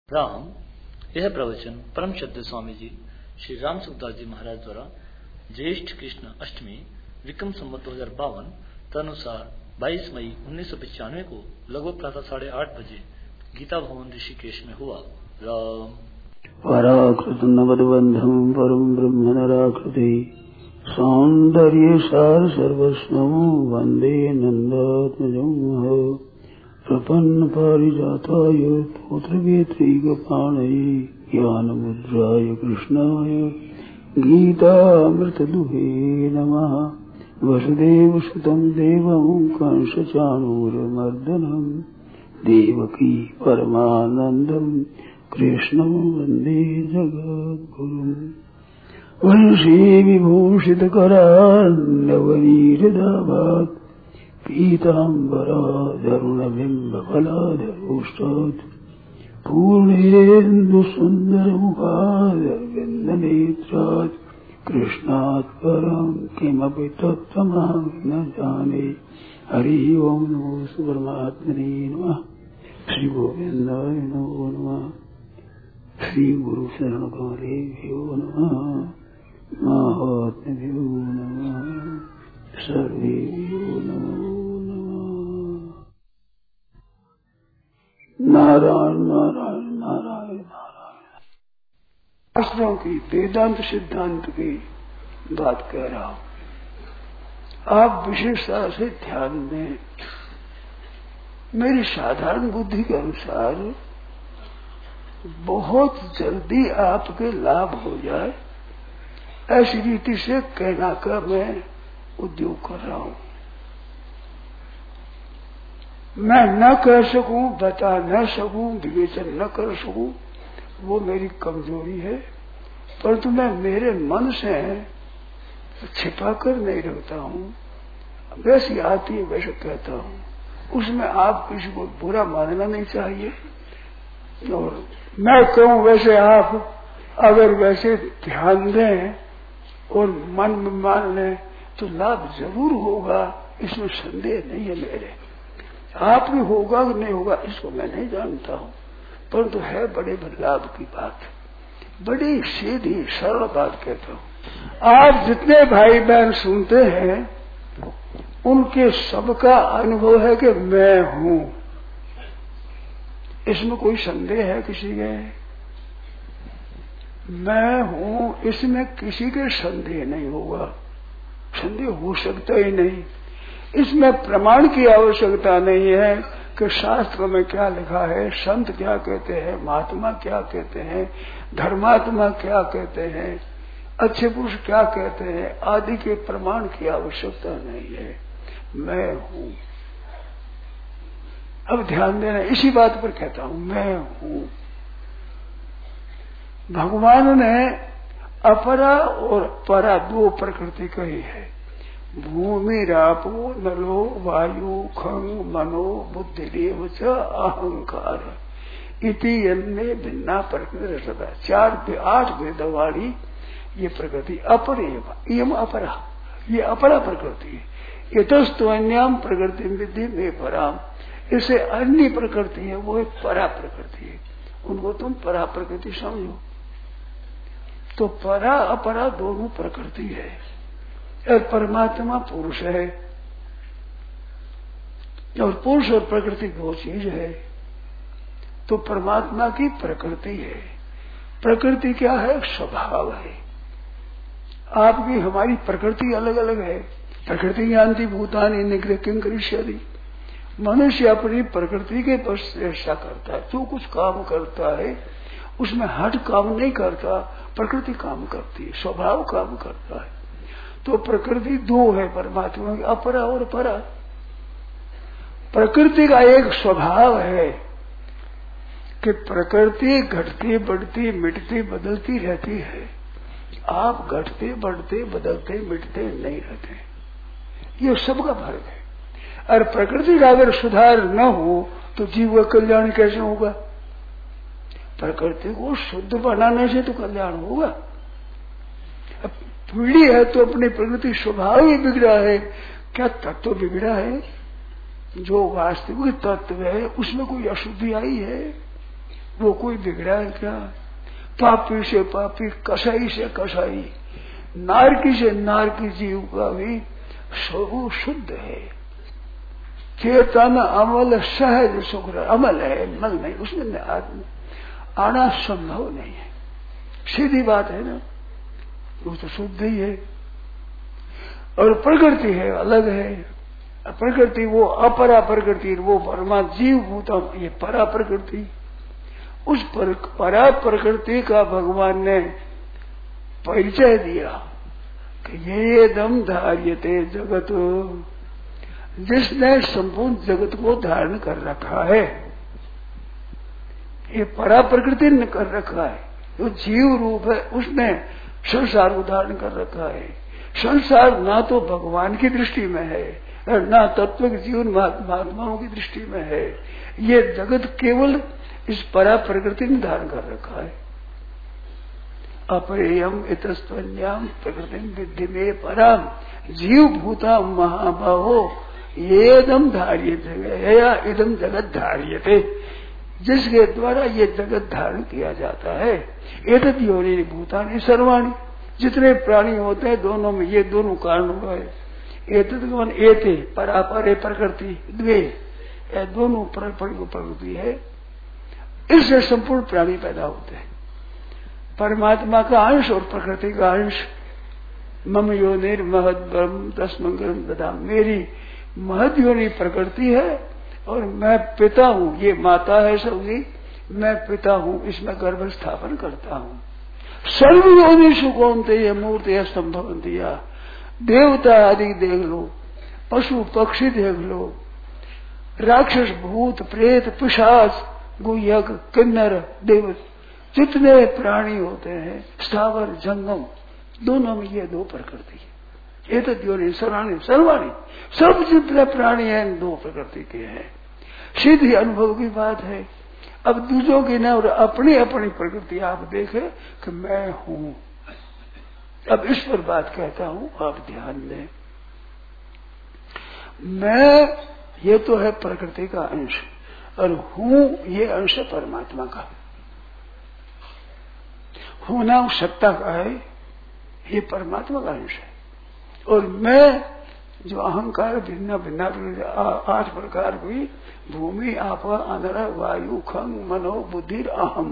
राम। यह प्रवचन परम श्रद्धेय स्वामी जी श्री राम सुखदास जी महाराज द्वारा ज्येष्ठ कृष्ण अष्टमी विक्रम संवत 2052 तदनुसार 22 मई 1995 को लगभग प्रातः 8:30 बजे गीता भवन ऋषिकेश में हुआ। राम। पराकृत नवदबंधम परम ब्रह्म नराकृति सौंदर्य सार सर्वस्वं वंदे नंदात्मजं प्रपन्न पारिजाताय पुत्रवेत्रैकपाणये ज्ञानमुद्राय कृष्णाय गीतामृतदुहे नमः। वसुदेवसुतं देवं कंसचाणूरमर्दनं देवकी परमानन्दं कृष्णं वन्दे जगद्गुरुम्। वंशी विभूषितकरान्नवनीरदाभात् पीताम्बराधरुणबिम्बफलाधरोष्टात् पूर्णेन्दुसुन्दरमुखादरविन्दनेत्रात् कृष्णात् परं किमपि तत्त्वमहं न जाने। हरि ओं नमो परमात्मने नमः। श्री गोविन्दाय नमो नमः। श्री गुरु शरण कमलेभ्यो नमः। महात्म्यो नमः। सर्वेभ्यो नमो नमः। नारायण नारायण नारायण नारायण। शास्त्रों की वेदांत सिद्धांत की बात कह रहा हूं। आप विशेषता से ध्यान दें। मेरी साधारण बुद्धि के अनुसार बहुत जल्दी आपके लाभ हो जाए ऐसी रीति से कहना का मैं उद्योग कर रहा हूं। मैं न कह सकूं, बता न सकूं, विवेचन न कर सकूं, वो मेरी कमजोरी है। परंतु मैं मेरे मन से छिपा कर नहीं रखता हूं। वैसी आती है वैसे कहता हूं। उसमें आप किसी को बुरा मानना नहीं चाहिए। और मैं कहूं वैसे आप अगर वैसे ध्यान दें और मन में मान लें तो लाभ जरूर होगा, इसमें संदेह नहीं है मेरे। आप भी होगा कि नहीं होगा इसको मैं नहीं जानता हूं, परंतु है बड़े लाभ की बात। बड़ी सीधी सरल बात कहता हूं। आप जितने भाई बहन सुनते हैं उनके सबका अनुभव है कि मैं हूं। इसमें कोई संदेह है किसी के? मैं हूं, इसमें किसी के संदेह नहीं होगा। संदेह हो सकता ही नहीं। इसमें प्रमाण की आवश्यकता नहीं है कि शास्त्र में क्या लिखा है, संत क्या कहते हैं, महात्मा क्या कहते हैं, धर्मात्मा क्या कहते हैं, अच्छे पुरुष क्या कहते हैं, आदि के प्रमाण की आवश्यकता नहीं है। मैं हूं। अब ध्यान देना, इसी बात पर कहता हूं मैं हूं। भगवान ने अपरा और परा दो प्रकृति कही है। भूमि रापो नलो वायु खंग मनो बुद्धिदेव च अहंकार इति अन्य भिन्ना प्रकृति सदा। 8 वेदवाणी ये प्रकृति अपरेम अपरा, ये अपरा प्रकृति है। यतस्त्वन्याम प्रकृति विधि में पराम, इसे अन्य प्रकृति है, वो एक परा प्रकृति है। उनको तुम परा प्रकृति समझो। तो परा अपरा दोनों प्रकृति है। और परमात्मा पुरुष है, और पुरुष और प्रकृति दो चीज है। तो परमात्मा की प्रकृति है। प्रकृति क्या है? स्वभाव है। आपकी हमारी प्रकृति अलग अलग है। प्रकृति ज्ञानती भूतानि निग्रह किं करिष्यति। मनुष्य अपनी प्रकृति के बस ऐसा करता है। जो कुछ काम करता है उसमें हट काम नहीं करता, प्रकृति काम करती है, स्वभाव काम करता है। तो प्रकृति दो है परमात्मा की, अपरा और परा। प्रकृति का एक स्वभाव है कि प्रकृति घटती बढ़ती मिटती बदलती रहती है। आप घटते बढ़ते बदलते मिटते नहीं रहते। ये सबका फर्क है। और प्रकृति का अगर सुधार न हो तो जीव का कल्याण कैसे होगा? प्रकृति को शुद्ध बनाने से तो कल्याण होगा। अब पीढ़ी है तो अपनी प्रकृति स्वभाव ही बिगड़ा है। क्या तत्व बिगड़ा है? जो वास्तविक तत्व है उसमें कोई अशुद्धि आई है? वो कोई बिगड़ा है क्या? पापी से पापी, कसाई से कसाई, नारकी से नारकी जीव का भी स्वरूप शुद्ध है। चेतन अमल सहज सुख अमल है, मल नहीं, उसमें आना संभव नहीं है। सीधी बात है ना, वो तो शुद्ध ही है। और प्रकृति है, अलग है। प्रकृति वो अपरा प्रकृति, वो परमा जीव भूतम, ये परा प्रकृति। उस परा प्रकृति का भगवान ने परिचय दिया कि ये दम धार्यते जगत, जिसने संपूर्ण जगत को धारण कर रखा है, ये परा प्रकृति ने कर रखा है। जो जीव रूप है उसने संसार को धारण कर रखा है। संसार ना तो भगवान की दृष्टि में है, ना तत्व के जीवन महात्माओं की दृष्टि में है। ये जगत केवल इस परा प्रकृति ने धारण कर रखा है। अपरेयम इतस्त्वन्याम प्रकृति विद्धि में पराम जीव भूता महाबाहो येदम धार्यते या इदम जगत धार्यते, जिसके द्वारा ये जगत धारण किया जाता है। एतद् योनि भूतानि सर्वाणि, जितने प्राणी होते हैं दोनों में ये दोनों कारण हुआ है। एतद् एते परापरे प्रकृति द्वे, ये दोनों प्रकृति है, इससे संपूर्ण प्राणी पैदा होते हैं। परमात्मा का अंश और प्रकृति का अंश। मम योनिर महद ब्रह्म तस्मंगरम ददा, मेरी महद योनि प्रकृति है और मैं पिता हूँ, ये माता है सबकी, मैं पिता हूँ, इसमें गर्भ स्थापन करता हूँ। सर्व योनि सुकौन्ते ये मूर्ति संभवंतिया, देवता आदि देख लो, पशु पक्षी देख लो, राक्षस भूत प्रेत पिशाच गुह्यक किन्नर देव, जितने प्राणी होते हैं स्थावर जंगम, दोनों में ये दो प्रकृति है। ये तो योनि सर्वाणी सर्वाणी, सब जितने प्राणी हैं दो प्रकृति के हैं। सीधी अनुभव की बात है। अब दूसरों की न और अपनी अपनी प्रकृति आप देखें कि मैं हूं। अब इस पर बात कहता हूं, आप ध्यान दें। मैं ये तो है प्रकृति का अंश, और हूं ये अंश है परमात्मा का। होना सत्ता का है, ये परमात्मा का अंश है। और मैं जो अहंकार भिन्न भिन्न 8 प्रकार की, भूमि आप अंधर वायु खंग मनो बुद्धि अहम,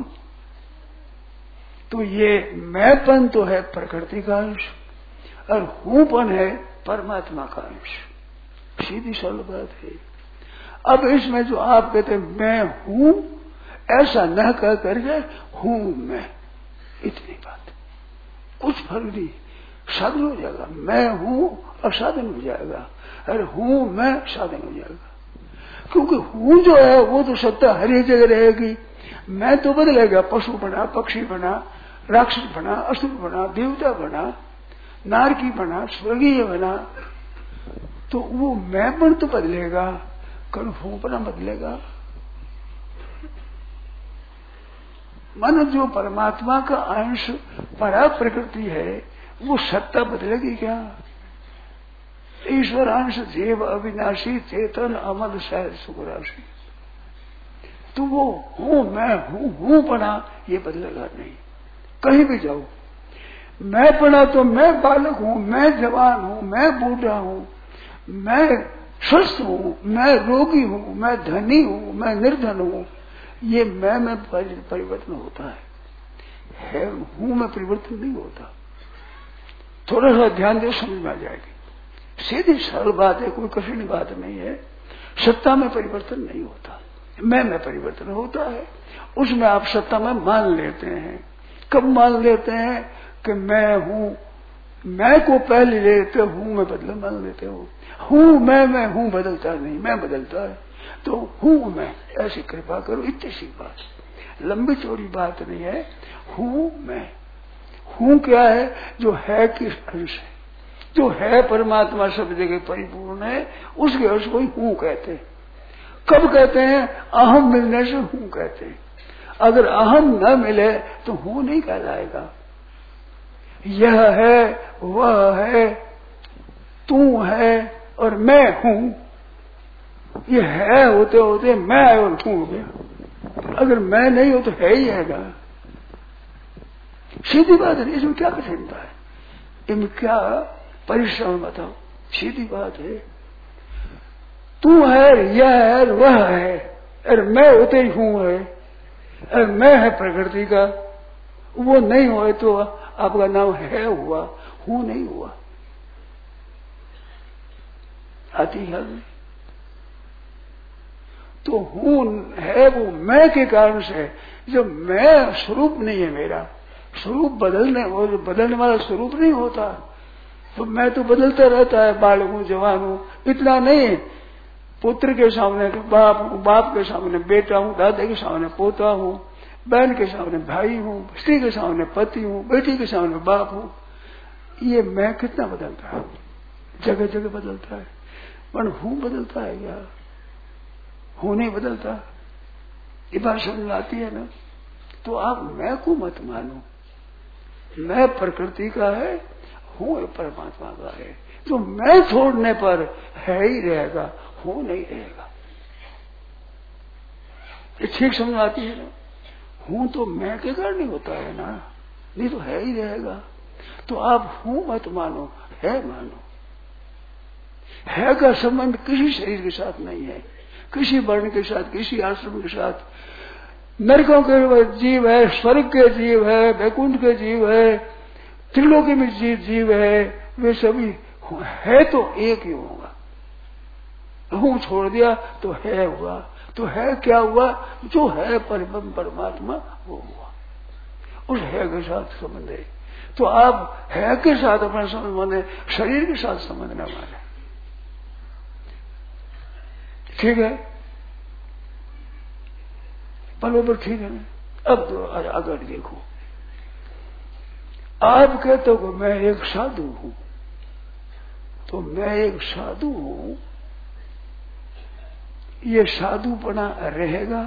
तो ये मैंपन तो है प्रकृति का अंश और हूंपन है परमात्मा का अंश। सीधी सरल बात है। अब इसमें जो आप कहते हैं मैं हूं, ऐसा न कह करके हूं मैं, इतनी बात, कुछ फर्क नहीं, साधन हो जाएगा। मैं हूं और साधन हो जाएगा, अरे हूं मैं साधन हो जाएगा। क्योंकि हूं जो है वो तो सत्ता हर एक जगह रहेगी। मैं तो बदलेगा, पशु बना, पक्षी बना, राक्षस बना, असुर बना, देवता बना, नारकी बना, स्वर्गीय बना, तो वो मैंपन तो बदलेगा, कल हूंपना बदलेगा। मन जो परमात्मा का अंश परा प्रकृति है, वो सत्ता बदलेगी क्या? ईश्वर अंश जीव अविनाशी चेतन अमल सहज सुख राशि, तो वो हूं मैं हूं पढ़ा ये बदलेगा नहीं। कहीं भी जाओ, मैं पढ़ा तो मैं बालक हूं, मैं जवान हूं, मैं बूढ़ा हूं, मैं स्वस्थ हूं, मैं रोगी हूं, मैं धनी हूं, मैं निर्धन हूं, ये मैं में परिवर्तन होता है हूं में परिवर्तन नहीं होता। थोड़ा सा ध्यान दो, समझ में आ जाएगी। सीधी सरल बात है, कोई कठिन बात नहीं है। सत्ता में परिवर्तन नहीं होता, मैं में परिवर्तन होता है। उसमें आप सत्ता में मान लेते हैं। कब मान लेते हैं कि मैं हूं, मैं को पहले लेते हूं में बदले मान लेते हो। हूं मैं हूं बदलता नहीं, मैं बदलता है, तो हूं मैं, ऐसी कृपा करो। इतनी सी बात, लंबी चौड़ी बात नहीं है। हूं मैं, हूं क्या है? जो है किस अंश है, जो है परमात्मा सब जगह परिपूर्ण है, उसके अंश को ही हूं कहते हैं। कब कहते हैं? अहम मिलने से हूं कहते हैं। अगर अहम न मिले तो हूं नहीं कहलाएगा। यह है, वह है, तू है और मैं हूं, ये है होते होते मैं और तू हो गया। अगर मैं नहीं हो तो है ही है ना, सीधी बात है। इसमें क्या कठिनता है, इनमें क्या परिश्रम, बताओ, सीधी बात है। तू है, यह है, वह है, अरे मैं होते ही हूं है, अरे मैं है प्रकृति का, वो नहीं हो तो आपका नाम है हुआ, हूं नहीं हुआ। आती है तो हूं है वो मैं के कारण से, जो मैं स्वरूप नहीं है मेरा, स्वरूप बदलने वाला स्वरूप नहीं होता, तो मैं तो बदलता रहता है, बालक हूं, जवान हूं, इतना नहीं, पुत्र के सामने बाप हूं, बाप के सामने बेटा हूं, दादा के सामने पोता हूं, बहन के सामने भाई हूं, स्त्री के सामने पति हूं, बेटी के सामने बाप हूं। ये मैं कितना बदलता है, जगह जगह बदलता है, पर हूं बदलता है क्या? हूं नहीं बदलता। ये बात समझ आती है ना? तो आप मैं को मत मानो, मैं प्रकृति का है, हूं परमात्मा का है। तो मैं छोड़ने पर है ही रहेगा, हूं नहीं रहेगा। ये ठीक समझ आती है ना? हूं तो मैं के कारण नहीं होता है ना, नहीं तो है ही रहेगा। तो आप हूं मत मानो, है मानो। है का संबंध किसी शरीर के साथ नहीं है, किसी वर्ण के साथ, किसी आश्रम के साथ। नरकों के जीव है, स्वर्ग के जीव है, वैकुंठ के जीव है, त्रिलोकी में जीव है, वे सभी है तो एक ही होगा। हूं छोड़ दिया तो है हुआ, तो है क्या हुआ? जो है परम परमात्मा वो हुआ, उस है के साथ संबंध है। तो आप है के साथ अपना संबंध है, शरीर के साथ संबंध न माने, ठीक है? बराबर ठीक है ना? अब तो अगर देखो, आप कहते हो मैं एक साधु हूं, तो मैं एक साधु हूं, ये साधुपना रहेगा।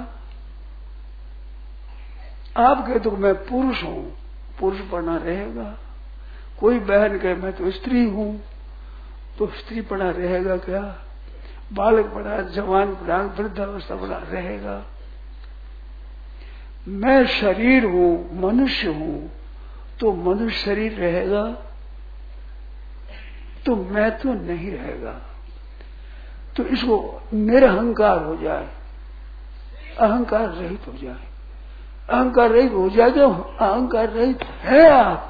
आप कहते हो मैं पुरुष हूं, पुरुषपना रहेगा। कोई बहन कहे मैं तो स्त्री हूं, तो स्त्रीपना रहेगा क्या? बालकपना, जवानपना, वृद्धावस्थापना रहेगा। मैं शरीर हूं, मनुष्य हूं, तो मनुष्य शरीर रहेगा, तो मैं तो नहीं रहेगा। तो इसको निरहंकार हो जाए, अहंकार रहित हो जाए। अहंकार रहित हो जाए तो अहंकार रहित है आप।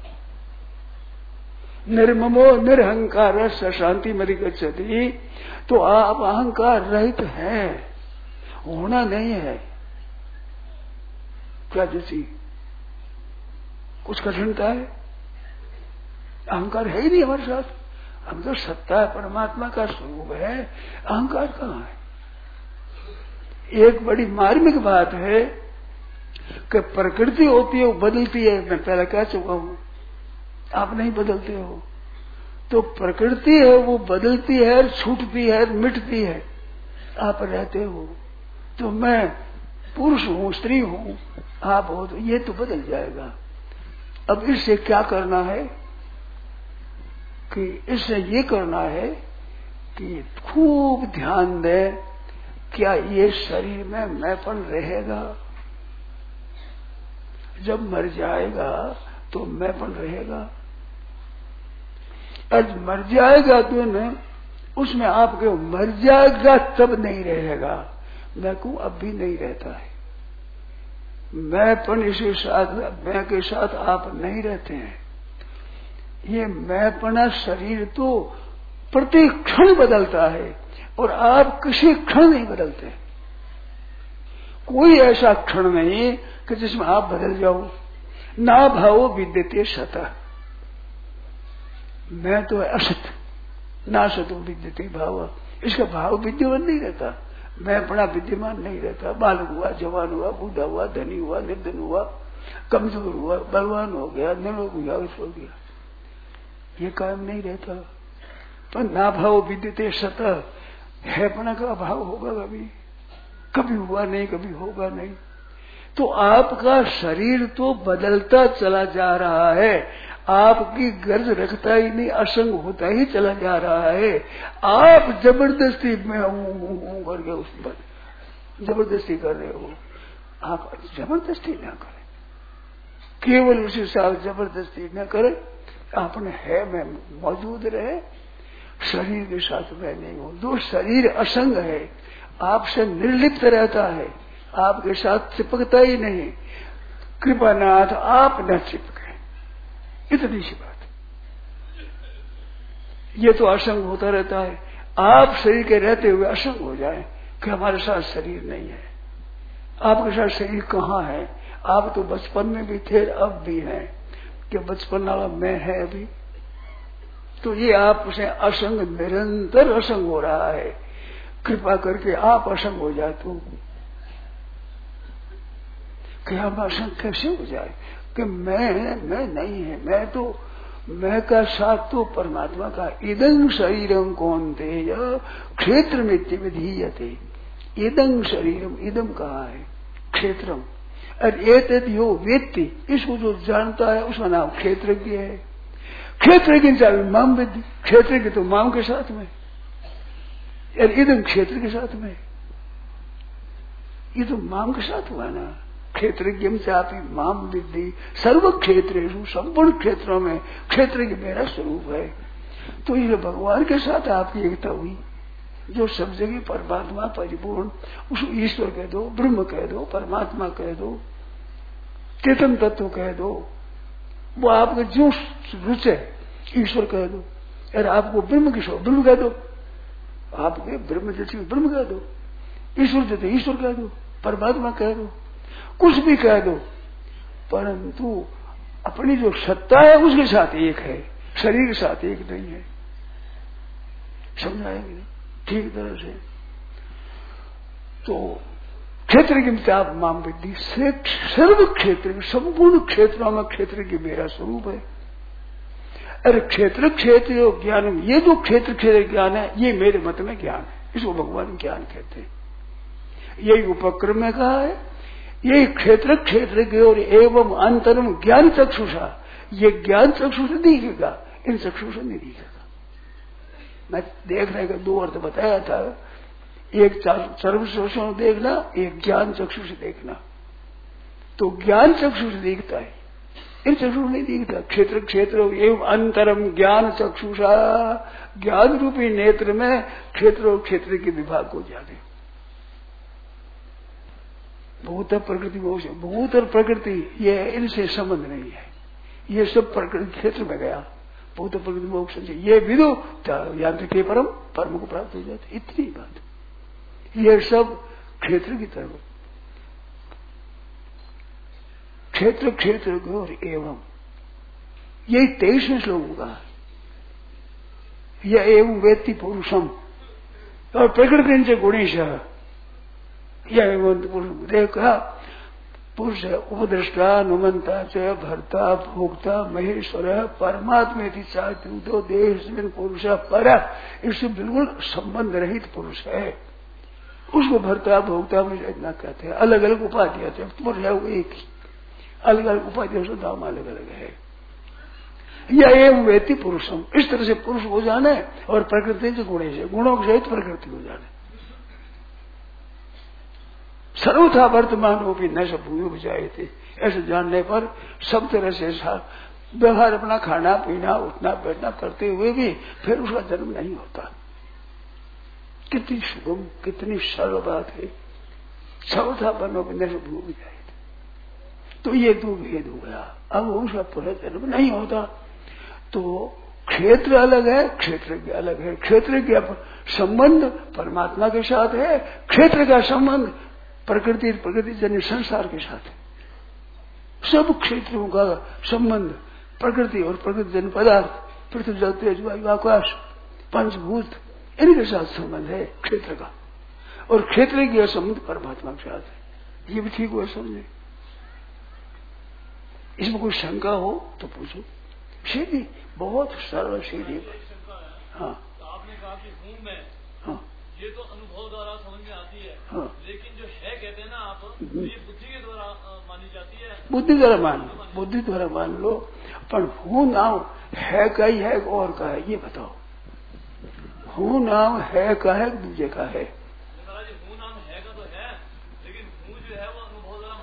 निर्ममो निरहंकार शांति मरि गच्छति, तो आप अहंकार रहित है, होना नहीं है। क्या जैसी कुछ कठिनता है? अहंकार है ही नहीं हमारे साथ, हम तो सत्ता है, परमात्मा का स्वरूप है, अहंकार कहाँ है? एक बड़ी मार्मिक बात है कि प्रकृति होती है वो बदलती है, मैं पहले कह चुका हूं, आप नहीं बदलते हो। तो प्रकृति है वो बदलती है, छूटती है, मिटती है, आप रहते हो। तो मैं पुरुष हूं, स्त्री हूं, आप हो, तो ये तो बदल जाएगा। अब इससे क्या करना है कि इससे ये करना है कि खूब ध्यान दे, क्या ये शरीर में मैंपन रहेगा? जब मर जाएगा तो मैंपन रहेगा, और मर जाएगा तो न उसमें आपके मर जाएगा तब नहीं रहेगा। मैं को अब भी नहीं रहता है, मैंपन इसी साथ, मैं के साथ आप नहीं रहते हैं। ये मैंपना शरीर तो प्रति क्षण बदलता है, और आप किसी क्षण नहीं बदलते। कोई ऐसा क्षण नहीं कि जिसमें आप बदल जाओ। ना भावो विद्यते सतः, मैं तो असत, ना सतो विद्यते भाव, इसका भाव विद्यमान नहीं रहता, मैं अपना विद्यमान नहीं रहता। बालक हुआ, जवान हुआ, बूढ़ा हुआ, धनी हुआ, निर्धन हुआ, कमजोर हुआ, बलवान हो गया, निरोग हुआ, हो गया, ये कायम नहीं रहता। तो ना भाव विद्यते सतः, है अपना का अभाव होगा कभी, कभी हुआ नहीं, कभी होगा नहीं। तो आपका शरीर तो बदलता चला जा रहा है, आपकी गर्ज रखता ही नहीं, असंग होता ही चला जा रहा है। आप जबरदस्ती मैं हूं करके उस पर जबरदस्ती कर रहे हो। आप जबरदस्ती ना करें, केवल उसी साथ जबरदस्ती न करें, अपने है में मौजूद रहे, शरीर के साथ मैं नहीं हूं। जो शरीर असंग है, आपसे निर्लिप्त रहता है, आपके साथ चिपकता ही नहीं, कृपानाथ आप न चिपके, इतनी सी बात। ये तो असंग होता रहता है, आप शरीर के रहते हुए असंग हो जाए कि हमारे साथ शरीर नहीं है। आपके साथ शरीर कहाँ है? आप तो बचपन में भी थे, अब भी हैं, कि बचपन वाला मैं है अभी। तो ये आप उसे असंग, निरंतर असंग हो रहा है, कृपा करके आप असंग हो जाए। तो कि हम असंग कैसे हो जाए कि मैं नहीं है, मैं का साथ तो परमात्मा का। इदं शरीरम कौन्तेय क्षेत्र मित्य विधीयते। इदं शरीरम, इदम कहा है क्षेत्रम, और एतद् यो वेत्ति, इसको जो जानता है उसका नाम क्षेत्रज्ञ है। क्षेत्रज्ञ चाहे माम विद्धि, क्षेत्रज्ञ तो माम के साथ में, और इदम क्षेत्र के साथ में, ये तो माम के साथ हुआ ना। क्षेत्रज्ञ चापी माम विद्धि सर्व क्षेत्रेषु, संपूर्ण क्षेत्रों में क्षेत्रज्ञ मेरा स्वरूप है। तो ये भगवान के साथ आपकी एकता हुई, जो सब जगह परमात्मा परिपूर्ण, उसको ईश्वर कह दो, ब्रह्म कह दो, परमात्मा कह दो, चेतन तत्व कह दो, वो आपके जो रुचे ईश्वर कह दो, और आपको ब्रह्म किशोर ब्रह्म कह दो, आपके ब्रह्म जैसे ब्रह्म कह दो, ईश्वर जैसे ईश्वर कह दो, परमात्मा कह दो, कुछ भी कह दो, परंतु अपनी जो सत्ता है उसके साथ एक है, शरीर के साथ एक नहीं है। समझाएंगे ठीक तरह से। तो क्षेत्र की आप माम विद्धि, सर्व क्षेत्र, संपूर्ण क्षेत्रों में क्षेत्र की मेरा स्वरूप है। अरे क्षेत्र क्षेत्र ज्ञान, ये जो क्षेत्र क्षेत्र ज्ञान है ये मेरे मत में ज्ञान है, इसको भगवान ज्ञान कहते हैं। यही उपक्रम में कहा है, यही क्षेत्र क्षेत्र के और एवं अंतरम ज्ञान चक्षुषा, ये ज्ञान चक्षु से दिखेगा, इन चक्षु से नहीं दिखेगा। मैं देखने का दो अर्थ बताया था, एक सर्व चक्षु देखना, एक ज्ञान चक्षु से देखना। तो ज्ञान चक्षु से दिखता है, इन चक्षु नहीं दिखता। क्षेत्र क्षेत्र एवं अंतरम ज्ञान चक्षुषा, ज्ञान रूपी नेत्र में क्षेत्र और क्षेत्र के विभाग को जाने। भूत प्रकृति भूत और प्रकृति ये इनसे संबंध नहीं है, ये सब प्रकृति क्षेत्र में गया। भूत प्रकृति मोक्ष से ये विदो यांत्रिक परम को प्राप्त हो जाते, इतनी बात। ये सब क्षेत्र की तरफ, क्षेत्र क्षेत्र और एवं, यही 23वें श्लोक का, यह एवं वेत्ति पुरुषम और प्रकृति से गुणेश, यह देखा पुरुष है, उपद्रष्टा नुमंता च भर्ता भोक्ता महेश्वर परमात्मा दो देश पुरुष पर, इससे बिल्कुल संबंध रहित पुरुष है। उसको भर्ता भोक्ता में इतना कहते हैं, अलग अलग उपाधियां थे, पुरुष है वो एक ही, अलग अलग उपाधियों से नाम अलग अलग है। यह एवं वेत्ति पुरुषम, इस तरह से पुरुष हो जाना है, और प्रकृति से गुणे से, गुणों के सहित प्रकृति हो जाना है। सर्वथा वर्तमान हो भी न सब भूमि जाए थे, ऐसे जानने पर सब तरह से व्यवहार अपना खाना पीना उठना बैठना करते हुए भी फिर उसका जन्म नहीं होता। कितनी सुगम, कितनी सरल बात है। सर्वथा बनो भी न सब भूमि जाए थे। तो ये दो भेद हो गया, अब उसका पुनर्जन्म नहीं होता। तो क्षेत्र अलग है, क्षेत्र के अलग है। क्षेत्र का संबंध परमात्मा के साथ है, क्षेत्र का संबंध प्रकृति जन्य संसार के साथ है। सब क्षेत्रों का संबंध प्रकृति और प्रकृति जन्य पदार्थ, पृथ्वी जल तेज वायु आकाश पंचभूत, इनके साथ संबंध है क्षेत्र का, और क्षेत्र की संबंध परमात्मा के साथ है। ये भी ठीक हुआ समझे। इसमें कोई शंका हो तो पूछो। सीधी, बहुत सरल सीधी। हाँ, आपने कहा कि हूं मैं, हाँ, ये तो अनुभव द्वारा समझ में आती है। हाँ, लेकिन जो है कहते हैं ना आप, ये बुद्धि के द्वारा मानी जाती है। बुद्धि द्वारा मान लो, बुद्धि द्वारा मान लो, पर हूं नाम है का ही है और का है, ये बताओ। हूं नाम है का है दूजे का है। हूं नाम है का तो है, लेकिन हूं जो है वो अनुभव द्वारा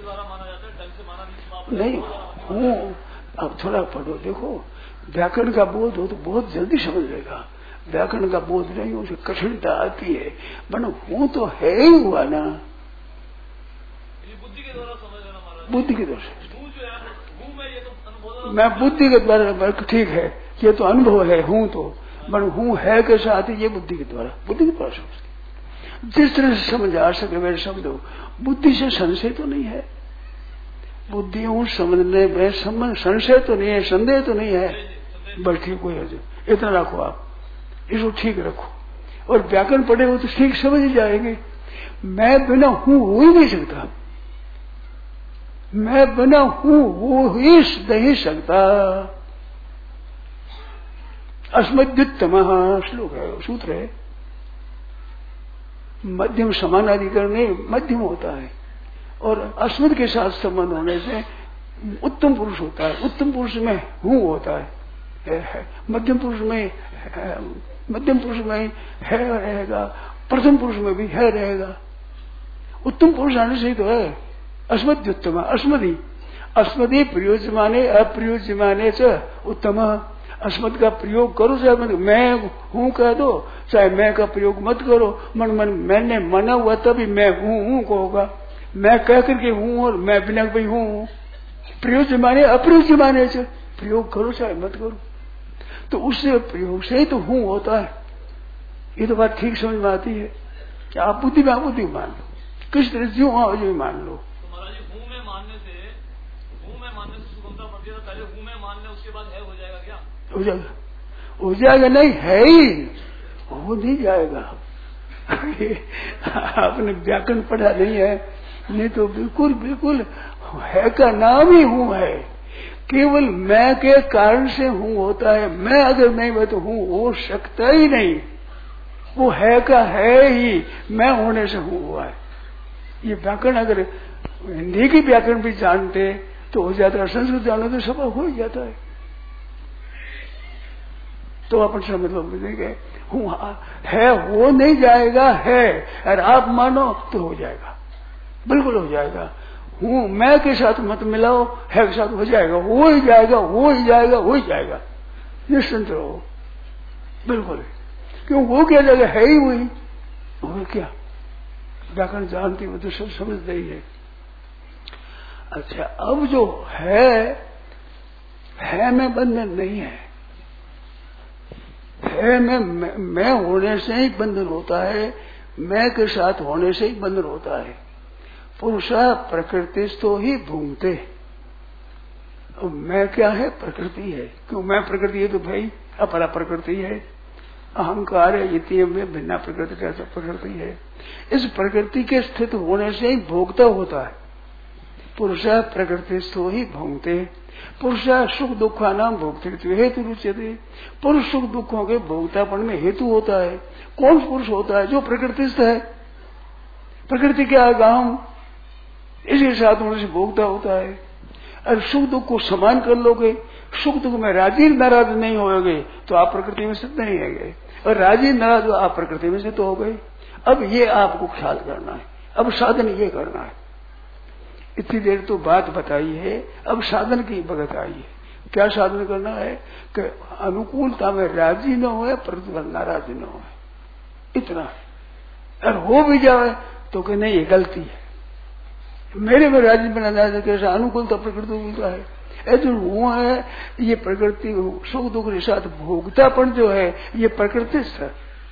द्वारा माना जाता है, ढंग से माना नहीं हूँ। अब थोड़ा पढ़ो, देखो व्याकरण का बोध हो तो बहुत जल्दी समझ लेगा। व्याकरण का बोध नहीं हो, उसे कठिनता आती है। बनो हूँ तो है ही हुआ ना, बुद्धि के द्वारा समझ लेना महाराज। बुद्धि के द्वारा हूँ जो है, हूँ मैं, ये तो अनुभव, मैं बुद्धि के द्वारा, ठीक है ये तो अनुभव है। हूँ तो बन हूँ है के साथ ये बुद्धि के द्वारा, बुद्धि के द्वारा समझ, जिस तरह से समझ आ सके वैसे समझ दो। बुद्धि से संशय तो नहीं है, बुद्धि हूँ समझने में संशय तो नहीं है, संदेह तो नहीं है, बस ठीक हो जाए, इतना रखो आप, इसको ठीक रखो। और व्याकरण पढ़े हो तो ठीक समझ ही जाएंगे। मैं बिना हूँ हो ही नहीं सकता, मैं बिना हूँ हो ही नहीं सकता। अस्मद्युत्तम श्लोक है, सूत्र है। मध्यम समानाधिकरण नहीं, मध्यम होता है, और अस्मद के साथ संबंध होने से उत्तम पुरुष होता है। उत्तम पुरुष में हूँ होता है, मध्यम पुरुष में है रहेगा, प्रथम पुरुष में भी है रहेगा। उत्तम पुरुष आने से ही तो है अस्मद्युत्तम, अस्मदी प्रयोज्यमाने अप्रयोज्यमाने च उत्तम। अस्मद का प्रयोग करो, चाहे मैं हूँ कह दो, चाहे मैं का प्रयोग मत करो। मैंने मना हुआ तभी मैं हूँ को होगा। मैं कह करके हूँ और मैं बिना भाई हूँ। प्रयोज्य माने अप्रयोज्य माने से प्रयोग करो चाहे मत करो, तो उससे प्रयोग से ही तो हूँ होता है। ये तो बात ठीक समझ में आती है कि आप बुद्धि में बुद्धि मान लो, किस तरह जो आओ जो मान लो। तो महाराज जी हूँ में मानने से सुगमता पड़ती है, पहले हूँ में मान ले, उसके बाद है हो जाएगा क्या? हो जाएगा नहीं, है ही हो नहीं जाएगा। आपने व्याकरण पढ़ा नहीं है, नहीं तो बिल्कुल बिल्कुल है का नाम ही हूँ है। केवल मैं के कारण से हूँ होता है, मैं अगर नहीं मैं तो हूँ हो सकता ही नहीं। वो है का है ही, मैं होने से हूँ हुआ है। ये व्याकरण अगर हिंदी की व्याकरण भी जानते तो हो जाता है, संस्कृत जानो तो सब हो ही जाता है। तो अपन समझ लो देंगे हूँ है, हो नहीं जाएगा है, और आप मानो तो हो जाएगा, बिल्कुल हो जाएगा। हूँ मैं के साथ मत मिलाओ, है के साथ हो जाएगा, हो ही जाएगा, हो ही जाएगा, हो ही जाएगा, निश्चिंत रहो बिल्कुल। क्यों वो क्या जगह है ही वही, वो क्या व्याकरण जानती वो तो सब समझते ही है। अच्छा अब जो है में बंधन नहीं है, है में मैं होने से ही बंधन होता है, मैं के साथ होने से ही बंधन होता है। पुरुषा प्रकृतिस्थो ही भूंगते। अब मैं क्या है? प्रकृति है। क्यों मैं प्रकृति है तो भाई अपरा प्रकृति है, अहंकार है, ये में भिन्ना प्रकृति कैसा प्रकृति है। इस प्रकृति के स्थित होने से ही भोगता होता है। पुरुषा प्रकृतिस्थो ही भोगते। पुरुषा सुख दुखा नाम भोक्तृत्व हेतु रुच्यते। पुरुष सुख दुखों के भोक्तापन में हेतु होता है। कौन पुरुष होता है? जो प्रकृतिस्थ है। प्रकृति क्या है? गांव, इसके साथ होने से भोगता होता है। और सुख दुख को समान कर लोगे, सुख दुख में राजी नाराज नहीं होगे तो आप प्रकृति में स्थित नहीं है, और राजी नाराज हो आप प्रकृति में स्थित हो गए। अब ये आपको ख्याल करना है, अब साधन ये करना है। इतनी देर तो बात बताई है, अब साधन की भगत आई है। क्या साधन करना है कि अनुकूलता में राजी न हो, प्रतिफल नाराज न हो, इतना। और हो भी जाए तो कि नहीं ये गलती है, मेरे में राजी बना कैसा अनुकूलता प्रकृति बोलता है। ऐसे हुआ है ये प्रकृति सुख दुख के साथ भोगतापन जो है ये प्रकृति है।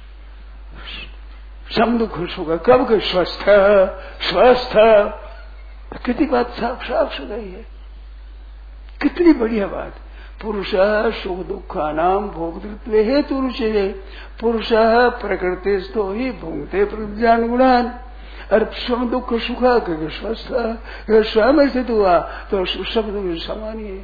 सम दुख सुख कब के स्वस्थ कितनी बात साफ साफ सुनाई है, कितनी बढ़िया बात। पुरुष सुख दुखा नाम भोक्तृत्व हेतु रुचि। पुरुष प्रकृति तो ही भूंगते प्रज्ञान गुणान। और स्वयं दुख सुखा क्योंकि स्वस्थ स्वयं स्थित हुआ तो सब दुख समान ही है।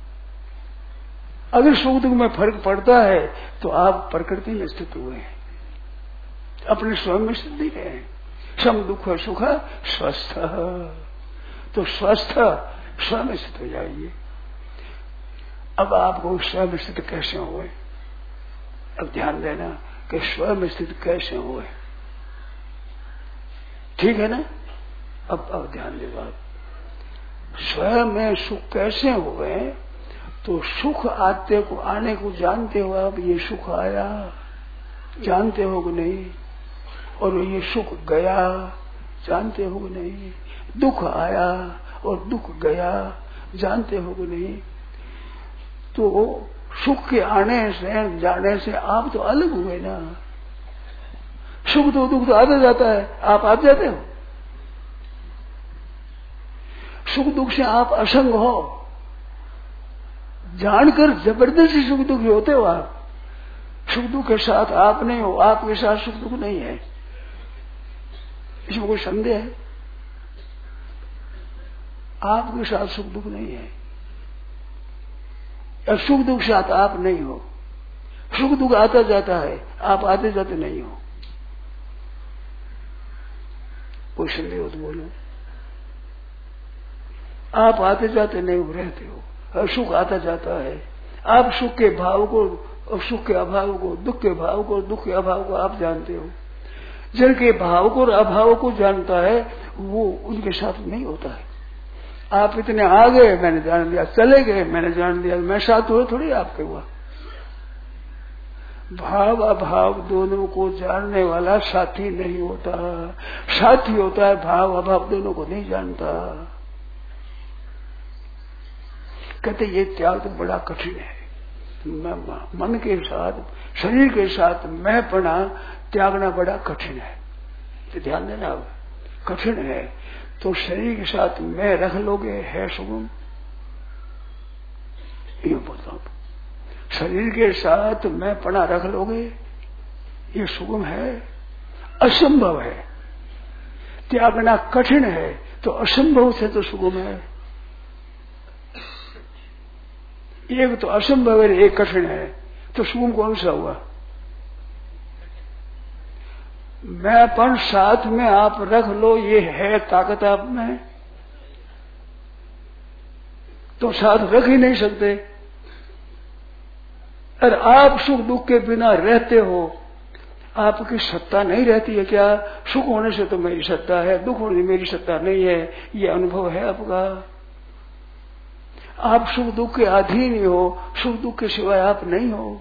अगर सुख दुख में फर्क पड़ता है तो आप प्रकृति में स्थित हुए हैं, अपने स्वयं में स्थित नहीं रहे। सम दुख सुखा स्वस्थ, तो स्वस्थ स्वयं स्थित हो जाइए। अब आपको स्वयं स्थित कैसे हुए, अब ध्यान देना कि स्वयं स्थित कैसे हुए, ठीक है ना। अब ध्यान दे बात। स्वयं में सुख कैसे हुए, तो सुख आने को जानते हो आप, ये सुख आया जानते हो कि नहीं, और ये सुख गया जानते हो कि नहीं, दुख आया और दुख गया जानते हो कि नहीं। तो सुख के आने से जाने से आप तो अलग हुए ना। सुख तो दुख तो आता जाता है, आप आ जाते हो। सुख दुख से आप असंग हो, जानकर जबरदस्ती सुख दुख होते हो आप। सुख दुख के साथ आप नहीं हो, आपके साथ सुख दुख नहीं है, इसमें कोई संदेह है? आपके साथ सुख दुख नहीं है, या सुख दुख साथ आप नहीं हो। सुख दुख आता जाता है, आप आते जाते नहीं हो। कोई संदेह हो तो बोलो। आप आते जाते नहीं हो, रहते हो, और सुख आता जाता है। आप सुख के भाव को और सुख के अभाव को, दुख के भाव को और दुख के अभाव को आप जानते हो। जिनके भाव को और अभाव को जानता है वो उनके साथ नहीं होता है। आप इतने आ गए मैंने जान लिया, चले गए मैंने जान लिया, मैं साथ हुए थोड़ी आपके हुआ। भाव अभाव दोनों को जानने वाला साथी नहीं होता। साथी होता है भाव अभाव दोनों को नहीं जानता। कहते ये त्याग तो बड़ा कठिन है। मन के साथ शरीर के साथ मैंपना त्यागना बड़ा कठिन है, तो ध्यान देना। अब कठिन है तो शरीर के साथ मैं रख लोगे है सुगम, ये बोलता हूं। शरीर के साथ मैं पना रख लोगे ये सुगम है, असंभव है। त्यागना कठिन है तो असंभव से तो सुगम है। एक तो असंभव है, एक कठिन है, तो सुगम कौन सा हुआ? मैंपन साथ में आप रख लो, ये है ताकत आप में, तो साथ रख ही नहीं सकते। अरे आप सुख दुख के बिना रहते हो, आपकी सत्ता नहीं रहती है क्या? सुख होने से तो मेरी सत्ता है, दुख होने से मेरी सत्ता नहीं है, ये अनुभव है आपका। आप सुख दुख के अधीन ही हो, सुख दुख के सिवाय आप नहीं हो।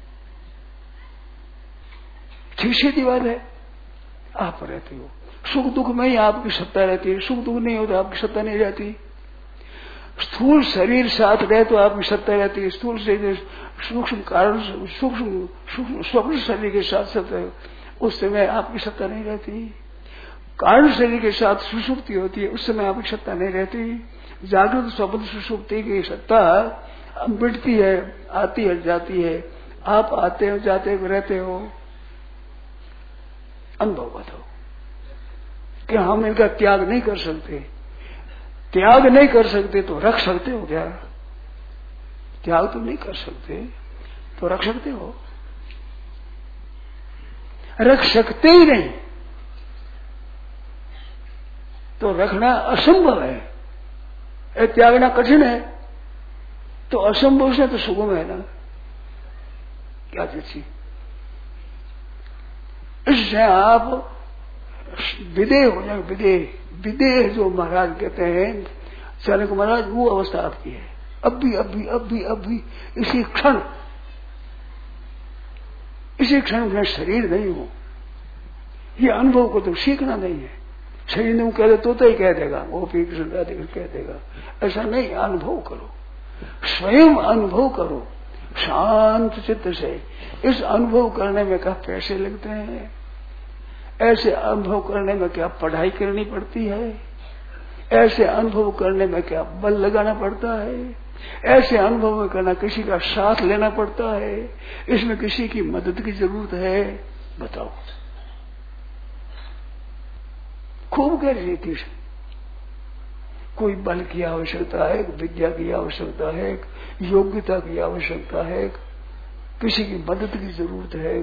ठीक सीधी बात है, आप रहते हो। सुख दुख में ही आपकी सत्ता रहती है, सुख दुख नहीं हो तो आपकी सत्ता नहीं रहती। स्थूल शरीर साथ रहे तो आपकी सत्ता रहती है, स्थूल शरीर सूक्ष्म कारण सूक्ष्म स्वप्न शरीर के साथ सत्ता, उस समय आपकी सत्ता नहीं रहती। कारण शरीर के साथ सुषुप्ति होती है, उस समय आपकी सत्ता नहीं रहती। जागृत स्वप्न सुषुप्ति की सत्ता मिटती है, आती है जाती है, आप आते हो जाते हो रहते हो। अनुभव बताओ कि हम इनका त्याग नहीं कर सकते। त्याग नहीं कर सकते तो रख सकते हो क्या? त्याग तो नहीं कर सकते तो रख सकते हो? रख सकते ही नहीं तो रखना असंभव है। त्यागना कठिन है तो असंभव से तो सुगम है ना, क्या चीज। इससे आप विदेह हो जाए। विदेह जो महाराज कहते हैं, चाणक महाराज, वो अवस्था आपकी है। अभी इसी क्षण में शरीर नहीं हो, ये अनुभव को तो सीखना नहीं है। शरीर ने कह दे तो ही कह देगा, वो भी कृष्ण कह देगा, ऐसा नहीं। अनुभव करो, स्वयं अनुभव करो शांत चित्त से। इस अनुभव करने में क्या पैसे लगते हैं? ऐसे अनुभव करने में क्या पढ़ाई करनी पड़ती है? ऐसे अनुभव करने में क्या बल लगाना पड़ता है? ऐसे अनुभव में करना किसी का साथ लेना पड़ता है? इसमें किसी की मदद की जरूरत है? बताओ। खूब गहरी थी। कोई बल की आवश्यकता है, विद्या की आवश्यकता है, योग्यता की आवश्यकता है, किसी की मदद की जरूरत है।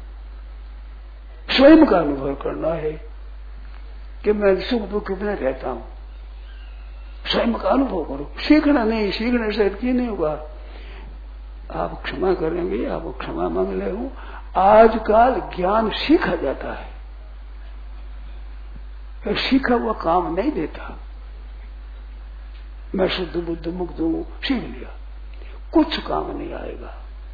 स्वयं का अनुभव करना है कि मैं सुख दुख में रहता हूं। स्वयं का अनुभव करो, सीखना नहीं। सीखने से की नहीं होगा। आप क्षमा करेंगे, आप क्षमा मांग ले हूं। आजकल ज्ञान सीखा जाता है, सीखा हुआ काम नहीं देता। मैं शुद्ध बुद्ध मुक्त हूं, सीख लिया, कुछ काम नहीं आएगा,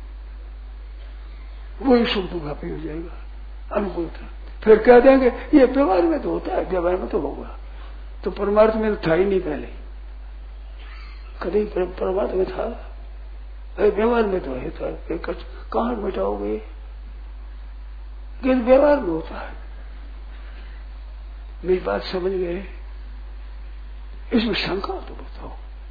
वही सुख दुखापी हो जाएगा, अनुभूत। फिर कह देंगे ये व्यवहार में तो होता है, व्यवहार में तो होगा, तो परमार्थ में तो था ही नहीं पहले, कभी परमार्थ में था, व्यवहार में तो है था, कहां मिटाओगे, व्यवहार में होता है। मेरी बात समझ गए? इसमें शंका तो बताओ,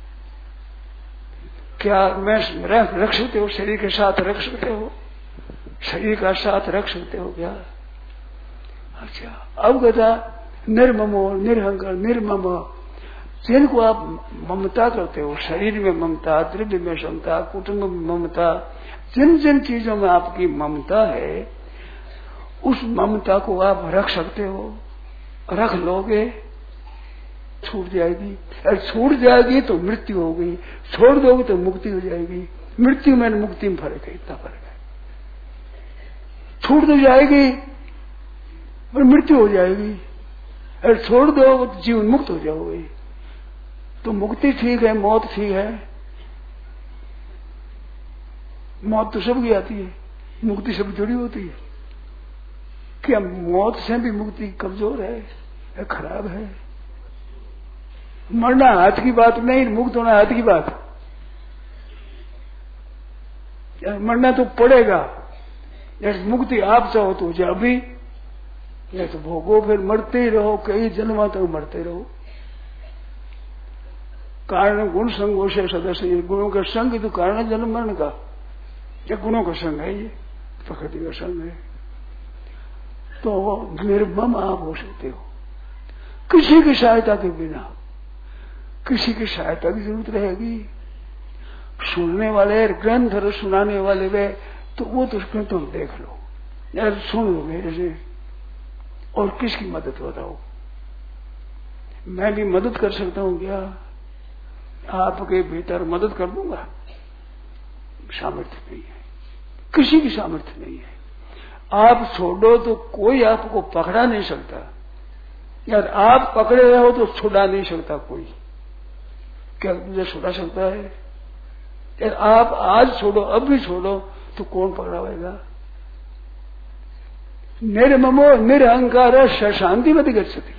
क्या मैं रख सकते हो, शरीर के साथ रख सकते हो, शरीर का साथ रख सकते हो क्या? अच्छा, अब कहता निर्ममो निरहंकार निर्मम, जिनको आप ममता करते हो, शरीर में ममता, द्रव्य में ममता, कुटुंब में ममता, जिन जिन चीजों में आपकी ममता है, उस ममता को आप रख सकते हो, रख लोगे छूट जाएगी, और छूट जाएगी तो मृत्यु होगी, छोड़ दोगे तो मुक्ति हो जाएगी। मृत्यु में मुक्ति में फर्क है, इतना फर्क है। छूट तो जाएगी और मृत्यु हो जाएगी, और छोड़ दो तो जीवन मुक्त हो जाओगे। तो मुक्ति ठीक है, मौत ठीक है, मौत तो सबकी आती है, मुक्ति सब जुड़ी होती है। क्या मौत से भी मुक्ति कमजोर है या खराब है? मरना हाथ की बात नहीं, मुक्त होना हाथ की बात। मरना तो पड़ेगा, जैसे मुक्ति आप चाहो तो जो अभी, या तो भोगो, फिर मरते ही रहो, कई जन्म तक मरते रहो। कारण गुण संगों से सदस्य, गुणों का संग तो कारण जन्म मरण का, या गुणों का संग है, ये प्रकृति का संग है। तो निर्मम आप हो सकते हो, किसी की सहायता के बिना। किसी की सहायता की जरूरत रहेगी, सुनने वाले ग्रंथ सुनाने वाले वे, तो वो तो उसमें तुम देख लो, यार सुन लो मेरे से, और किसकी मदद बताओ? मैं भी मदद कर सकता हूं क्या? आपके भीतर मदद कर दूंगा, सामर्थ्य नहीं है, किसी की सामर्थ्य नहीं है। आप छोड़ो तो कोई आपको पकड़ा नहीं सकता, यार आप पकड़े रहो तो छुड़ा नहीं सकता कोई। क्या मुझे छुड़ा सकता है? यार आप आज छोड़ो, अब भी छोड़ो, तो कौन पकड़ाएगा? निर्ममो निरहंकार शांति मत गच्छति।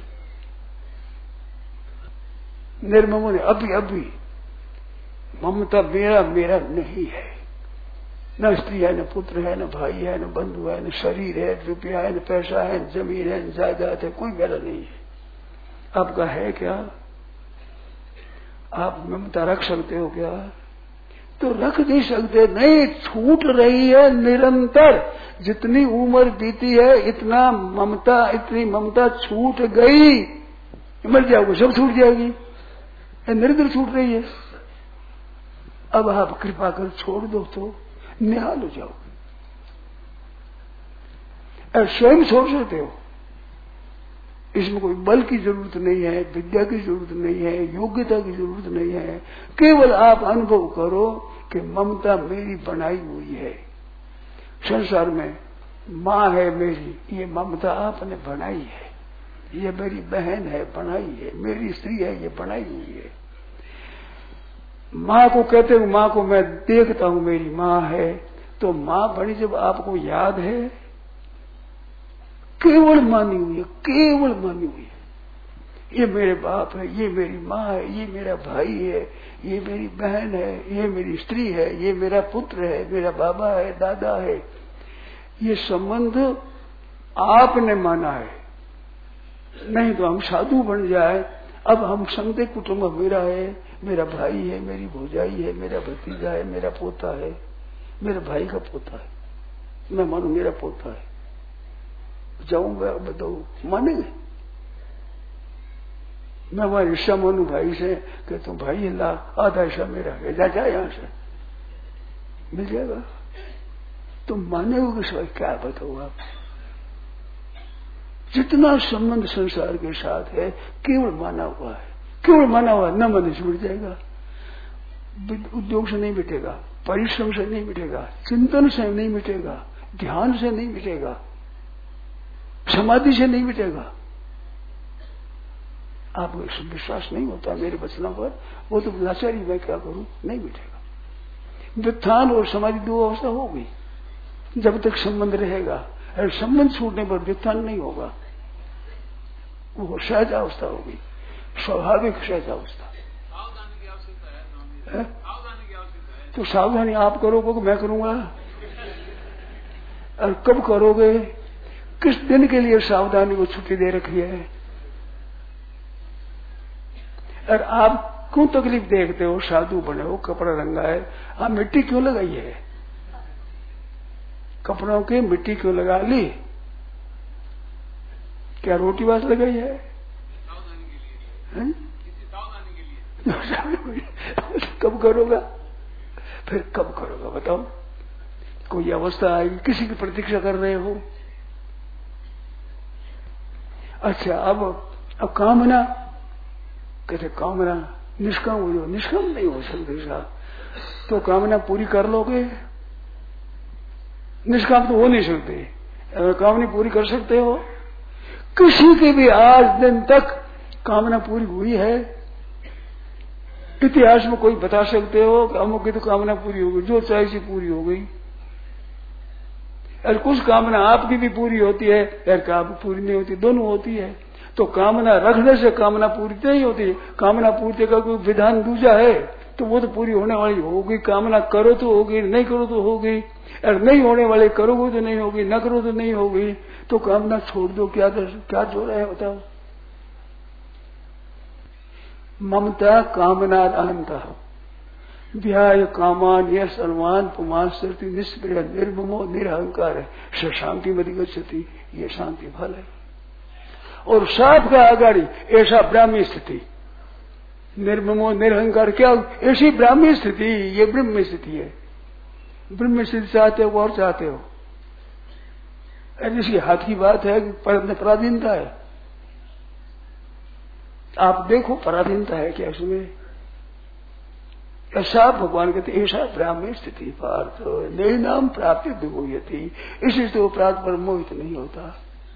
निर्ममो ने अभी ममता मेरा मेरा नहीं है, न स्त्री है, न पुत्र है, न भाई है, न बंधु है, न शरीर है, रुपया है, न पैसा है, न जमीन है, न जायदाद है, कोई मेरा नहीं है। आपका है क्या? आप ममता रख सकते हो क्या? तो रख नहीं सकते, नहीं, छूट रही है निरंतर। जितनी उम्र बीती है इतना ममता, इतनी ममता छूट गई, मर जाओगे सब छूट जाएगी, निरंतर छूट रही है। अब आप कृपा कर छोड़ दो तो निहाल हो जाओगे, और स्वयं छोड़ सकते हो। इसमें कोई बल की जरूरत नहीं है, विद्या की जरूरत नहीं है, योग्यता की जरूरत नहीं है। केवल आप अनुभव करो कि ममता मेरी बनाई हुई है। संसार में माँ है मेरी, ये ममता आपने बनाई है। ये मेरी बहन है, बनाई है। मेरी स्त्री है, ये बनाई हुई है। माँ को कहते हो, माँ को मैं देखता हूं मेरी माँ है, तो माँ बड़ी जब आपको याद है, केवल मानी हुई है, केवल मानी हुई है। ये मेरे बाप है, ये मेरी माँ है, ये मेरा भाई है, ये मेरी बहन है, ये मेरी स्त्री है, ये मेरा पुत्र है, मेरा बाबा है, दादा है। ये संबंध आपने माना है, नहीं तो हम साधु बन जाए। अब हम समझे कुटुंब मेरा है, मेरा भाई है, मेरी भौजाई है, मेरा भतीजा है, मेरा पोता है, मेरे भाई का पोता है, मैं मानू मेरा पोता है, जाऊंगा बताओ, मानेंगे? मैं वहां हिस्सा मानू भाई से कि तुम भाई ला, आधा हिस्सा मेरा है, जा यहां से मिल जाएगा, तुम माने हो कि क्या बताओ? आप जितना संबंध संसार के साथ है केवल माना हुआ है, केवल माना हुआ है, न मन से मिट जाएगा। उद्योग से नहीं मिटेगा, परिश्रम से नहीं मिटेगा, चिंतन से नहीं मिटेगा, ध्यान से नहीं मिटेगा, समाधि से नहीं मिटेगा। आपको विश्वास नहीं होता मेरे वचनों पर, वो तो लाचारी, मैं क्या करूं, नहीं बैठेगा। व्युत्थान और समाधि दो अवस्था होगी जब तक संबंध रहेगा, और संबंध छूटने पर व्युत्थान नहीं होगा, वो सहजावस्था होगी, स्वाभाविक सहजावस्था। तो सावधानी आप करोगे कि मैं करूंगा? और कब करोगे? किस दिन के लिए सावधानी को छुट्टी दे रखी है? और आप क्यों तकलीफ देखते हो? साधु बने हो, कपड़ा रंगा है, आप मिट्टी क्यों लगाई है? कपड़ों के मिट्टी क्यों लगा ली? क्या रोटी बात लगाई है? कब करोगा? फिर कब करोगा बताओ? कोई अवस्था आएगी, किसी की प्रतीक्षा कर रहे हो? अच्छा, अब कामना, कहते कामना निष्काम हो जाओ, निष्काम नहीं हो सकते साहब, तो कामना पूरी कर लोगे? निष्काम तो हो नहीं सकते। अगर कामना पूरी कर सकते हो, किसी की भी आज दिन तक कामना पूरी हुई है? इतिहास में कोई बता सकते हो कि अमुक की तो कामना पूरी हो गई, जो चाहे सी पूरी हो गई? और कुछ कामना आपकी भी पूरी होती है, यार का पूरी नहीं होती, दोनों होती है। तो कामना रखने से कामना पूरी नहीं होती। कामना पूर्ति का कोई विधान दूजा है तो वो तो पूरी होने वाली होगी। कामना करो तो होगी, नहीं करो तो होगी, और नहीं होने वाले करोगे तो नहीं होगी, न करो तो नहीं होगी। तो कामना छोड़ दो, क्या जोर है बताओ? ममता कामना अहंता व्याय कामान यह सर्वान पुमान सृति निष्प्रिय निर्ममो निरहंकार है शांति मधि गच्छति, ये शांति फल है। और साफ का आगाड़ी ऐसा ब्राह्मी स्थिति, निर्ममो निरहंकार, क्या ऐसी ब्राह्मी स्थिति? ये ब्रह्म स्थिति है। ब्रह्म स्थिति चाहते हो और चाहते हो? जिसकी हाथ की बात है कि पराधीनता है। आप देखो पराधीनता है क्या इसमें? ऐसा भगवान कहते ऐसा ब्राह्मी स्थिति पार्थ नई नाम प्राप्ति दुगुयती, इसी से वो प्राप्त पर मोहित नहीं होता।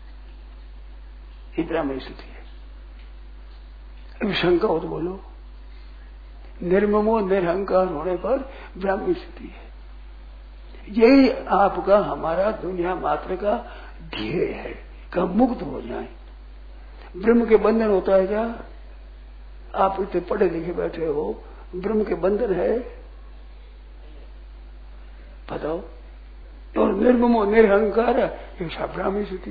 ये ब्राह्मी स्थिति है। अभी शंका हो तो बोलो। निर्ममो निरहंकार होने पर ब्राह्मी स्थिति है। यही आपका हमारा दुनिया मात्र का ध्येय है कि हम मुक्त हो जाएं। ब्रह्म के बंधन होता है क्या? आप इतने पढ़े लिखे बैठे हो, ब्रह्म के बंधन है बताओ? और निर्ममो निरहंकार ऐसा ब्राह्मी स्थिति,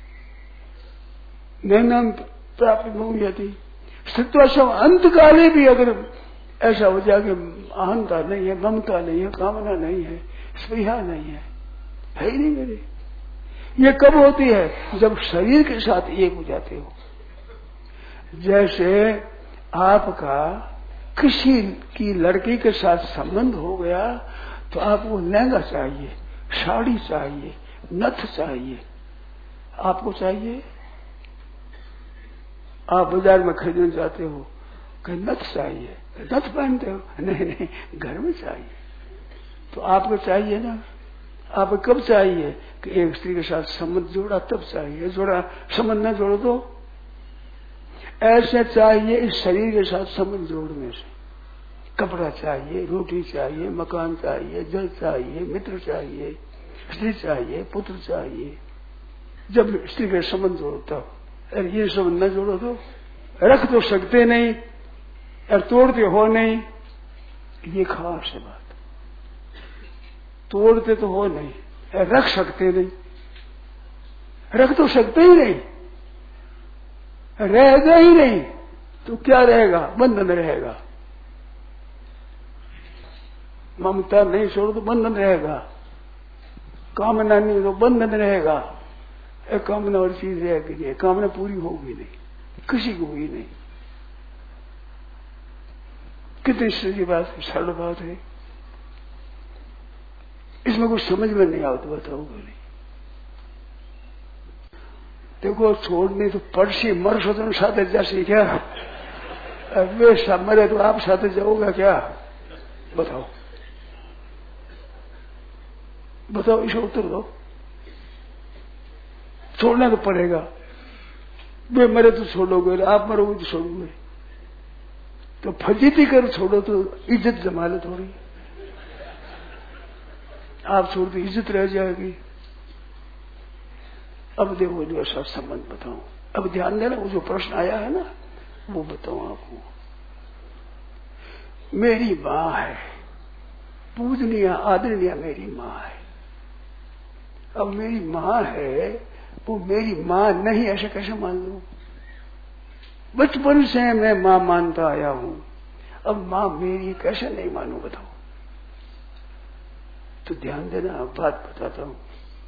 नैनाम प्राप्त हो जाती। स्थित्व अंत काले भी अगर ऐसा हो जाए कि अहंता नहीं है, ममता नहीं है, कामना नहीं है, स्पृहा नहीं है ही नहीं मेरे। ये कब होती है? जब शरीर के साथ एक हो जाते हो। जैसे आपका किसी की लड़की के साथ संबंध हो गया तो आपको लहंगा चाहिए, साड़ी चाहिए, नथ चाहिए, आपको चाहिए। आप बाजार में खरीदने जाते हो कि नथ चाहिए, नथ पहनते हो? नहीं, घर में चाहिए। तो आपको चाहिए ना। आपको कब चाहिए? कि एक स्त्री के साथ संबंध जोड़ा तब चाहिए। जोड़ा संबंध न जोड़ो तो ऐसे चाहिए। इस शरीर के साथ संबंध जोड़ने से कपड़ा चाहिए, रोटी चाहिए, मकान चाहिए, जल चाहिए, मित्र चाहिए, स्त्री चाहिए, पुत्र चाहिए। जब स्त्री के संबंध जोड़ो तब। और ये संबंध न जोड़ो तो रख तो सकते नहीं और तोड़ते हो नहीं। ये खास है बात। तोड़ते तो हो नहीं, रख सकते नहीं, रख तो सकते ही नहीं, रहेगा ही नहीं तो क्या रहेगा? बंधन रहेगा। ममता नहीं छोड़ो तो बंधन रहेगा, कामना नहीं तो बंधन रहेगा। एक कामना और चीज रहेगी नहीं, कामना पूरी होगी नहीं, किसी को भी नहीं। कितनी सीधी बात है, सरल बात है। इसमें कुछ समझ में नहीं आता, बताओगे नहीं। देखो छोड़नी तो पड़सी मर सो साथ जैसे क्या? वे सब मरे तो आप साथ जाओगे क्या? बताओ बताओ, इसे उत्तर दो। छोड़ना तो पड़ेगा। वे मरे तो छोड़ोगे, आप मरोगे तो छोड़ोगे। तो फजीती कर छोड़ो तो इज्जत जमा लो थोड़ी, आप छोड़ तो इज्जत रह जाएगी। अब देखो जो ऐसा संबंध बताऊं, अब ध्यान देना, वो जो प्रश्न आया है ना वो बताऊं आपको। मेरी मां है, पूजनीय आदरणीय मेरी मां है। अब मेरी मां है, वो मेरी मां नहीं ऐसे कैसे मान लूं? बचपन से मैं मां मानता आया हूं, अब मां मेरी कैसे नहीं मानू बताओ? तो ध्यान देना, बात बताता हूं।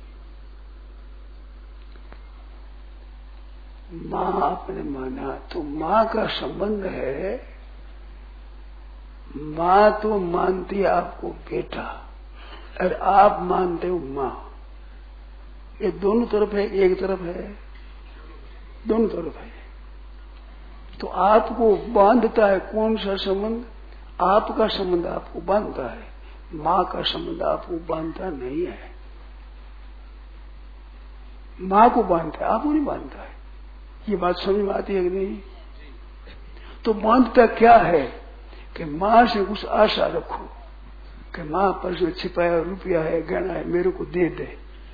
मां आपने माना तो मां का संबंध है, मां तो मानती है आपको बेटा और आप मानते हो मां। ये दोनों तरफ है, एक तरफ है, दोनों तरफ है। तो आपको बांधता है कौन सा संबंध? आपका संबंध आपको बांधता है, मां का संबंध आपको बांधता नहीं है। मां को बांधता है, आपको नहीं बांधता है। ये बात समझ में आती है कि नहीं? तो बांधता क्या है कि मां से कुछ आशा रखो कि मां पर जो छिपाया रुपया है, गहना है, मेरे को दे दे।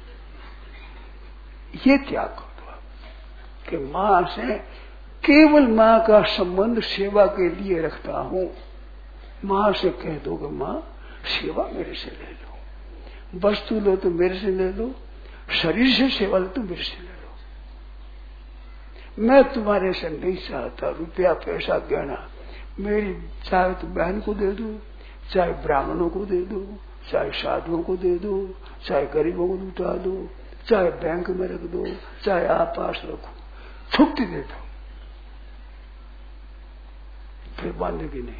ये त्याग कर दो कि मां से केवल मां का संबंध सेवा के लिए रखता हूं। मां से कह दो कि मां सेवा मेरे से ले लो, वस्तु लो तो मेरे से ले लो, शरीर से सेवा लो तो मेरे से ले लो। मैं तुम्हारे से नहीं चाहता रुपया पैसा गहना, मेरी चाहे तो बहन को दे दो, चाहे ब्राह्मणों को दे दो, चाहे साधुओं को दे दो, चाहे गरीबों को लुटा दो, चाहे बैंक में रख दो, चाहे आप पास रखो, छुट्टी दे दो, फिर बांधेगी नहीं।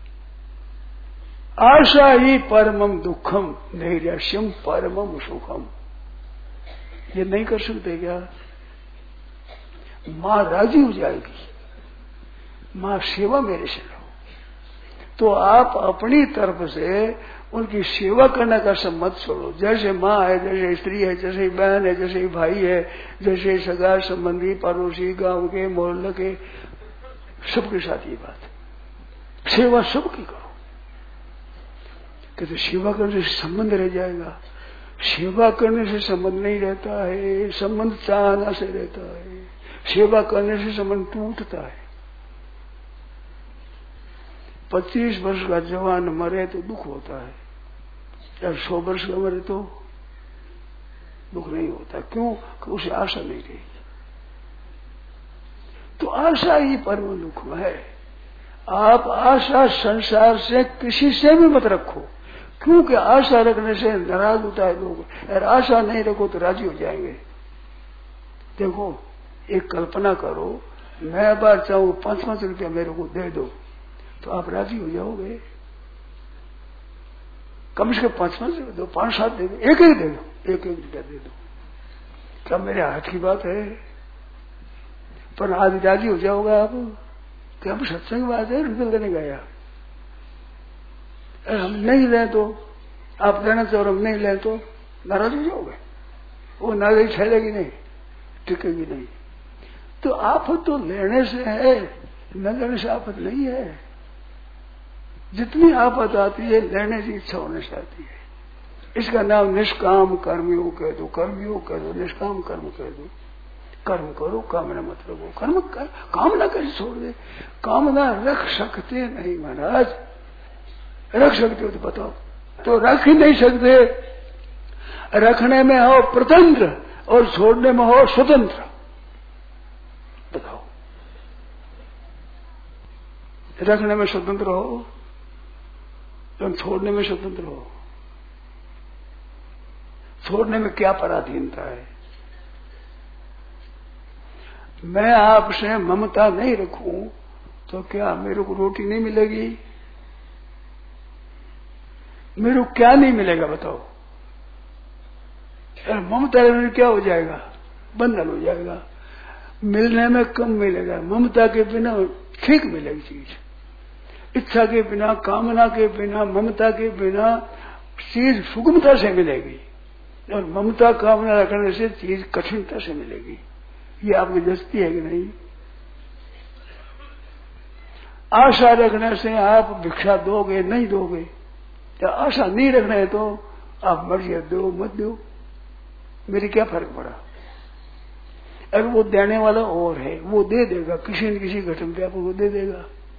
आशा ही परमम दुखम, नैराश्यम परमम सुखम। ये नहीं कर सकते क्या? मां राजी हो जाएगी, मां सेवा मेरे से लो, तो आप अपनी तरफ से उनकी सेवा करने का सम्मत छोड़ो। जैसे मां है, जैसे स्त्री है, जैसे बहन है, जैसे भाई है, जैसे सगा संबंधी पड़ोसी गांव के मोहल्ले के सबके साथ ये बात, सेवा सबकी करो। कहते सेवा करने से संबंध रह जाएगा। सेवा करने से संबंध नहीं रहता है, संबंध चाहना से रहता है। सेवा करने से संबंध टूटता है। 25 वर्ष का जवान मरे तो दुख होता है, या 100 वर्ष का मरे तो दुख नहीं होता। क्यों? कि उसे आशा नहीं रही। तो आशा ही परम दुख है। आप आशा संसार से किसी से भी मत रखो, क्योंकि आशा रखने से नाराज होता है लोग, और आशा नहीं रखो तो राजी हो जाएंगे। देखो, एक कल्पना करो, मैं बार चाहूं 5-5 रुपया मेरे को दे दो, तो आप राजी हो जाओगे? कम से कम 5-5 दे दो, 5-7 दे दो, एक दे दो, एक रुपया दे दो, क्या मेरे हाथ की बात है? पर आज राजी हो जाओगे आप कि हम सत्संग बात है, रुपये देने गया, हम नहीं ले तो आप देना चाहो, हम नहीं ले तो नाराज हो जाओगे। वो नाराज छेड़ेगी नहीं, टिकेगी नहीं। तो आफत तो लेने से है, न लेने से आफत नहीं है। जितनी आफत आती है लेने की इच्छा होने से आती है। इसका नाम निष्काम कर्मयोग कह दो, कर्मयोग कह दो, निष्काम कर्म कह दो। कर्म करो, कामना मत रखो। कर्म कामना कैसे छोड़ दे? कामना रख सकते नहीं महाराज, रख सकते हो तो बताओ। तो रख ही नहीं सकते। रखने में हो प्रतंत्र और छोड़ने में हो स्वतंत्र, बताओ। रखने में स्वतंत्र हो तो छोड़ने में स्वतंत्र हो। छोड़ने में क्या पराधीनता है? मैं आपसे ममता नहीं रखूं तो क्या मेरे को रोटी नहीं मिलेगी? मेरे को क्या नहीं मिलेगा बताओ? ममता में क्या हो जाएगा? बंधन हो जाएगा। मिलने में कम मिलेगा, ममता के बिना ठीक मिलेगी चीज। इच्छा के बिना, कामना के बिना, ममता के बिना चीज सुगमता से मिलेगी, और ममता कामना रखने से चीज कठिनता से मिलेगी। ये आपकी दस्ती है कि नहीं? आशा रखने से आप भिक्षा दोगे नहीं दोगे, या आशा नहीं रखना है तो आप मर्जी दो मत दो, मेरी क्या फर्क पड़ा? अगर वो देने वाला और है, वो दे देगा, किसी न किसी घटन पे आपको दे देगा।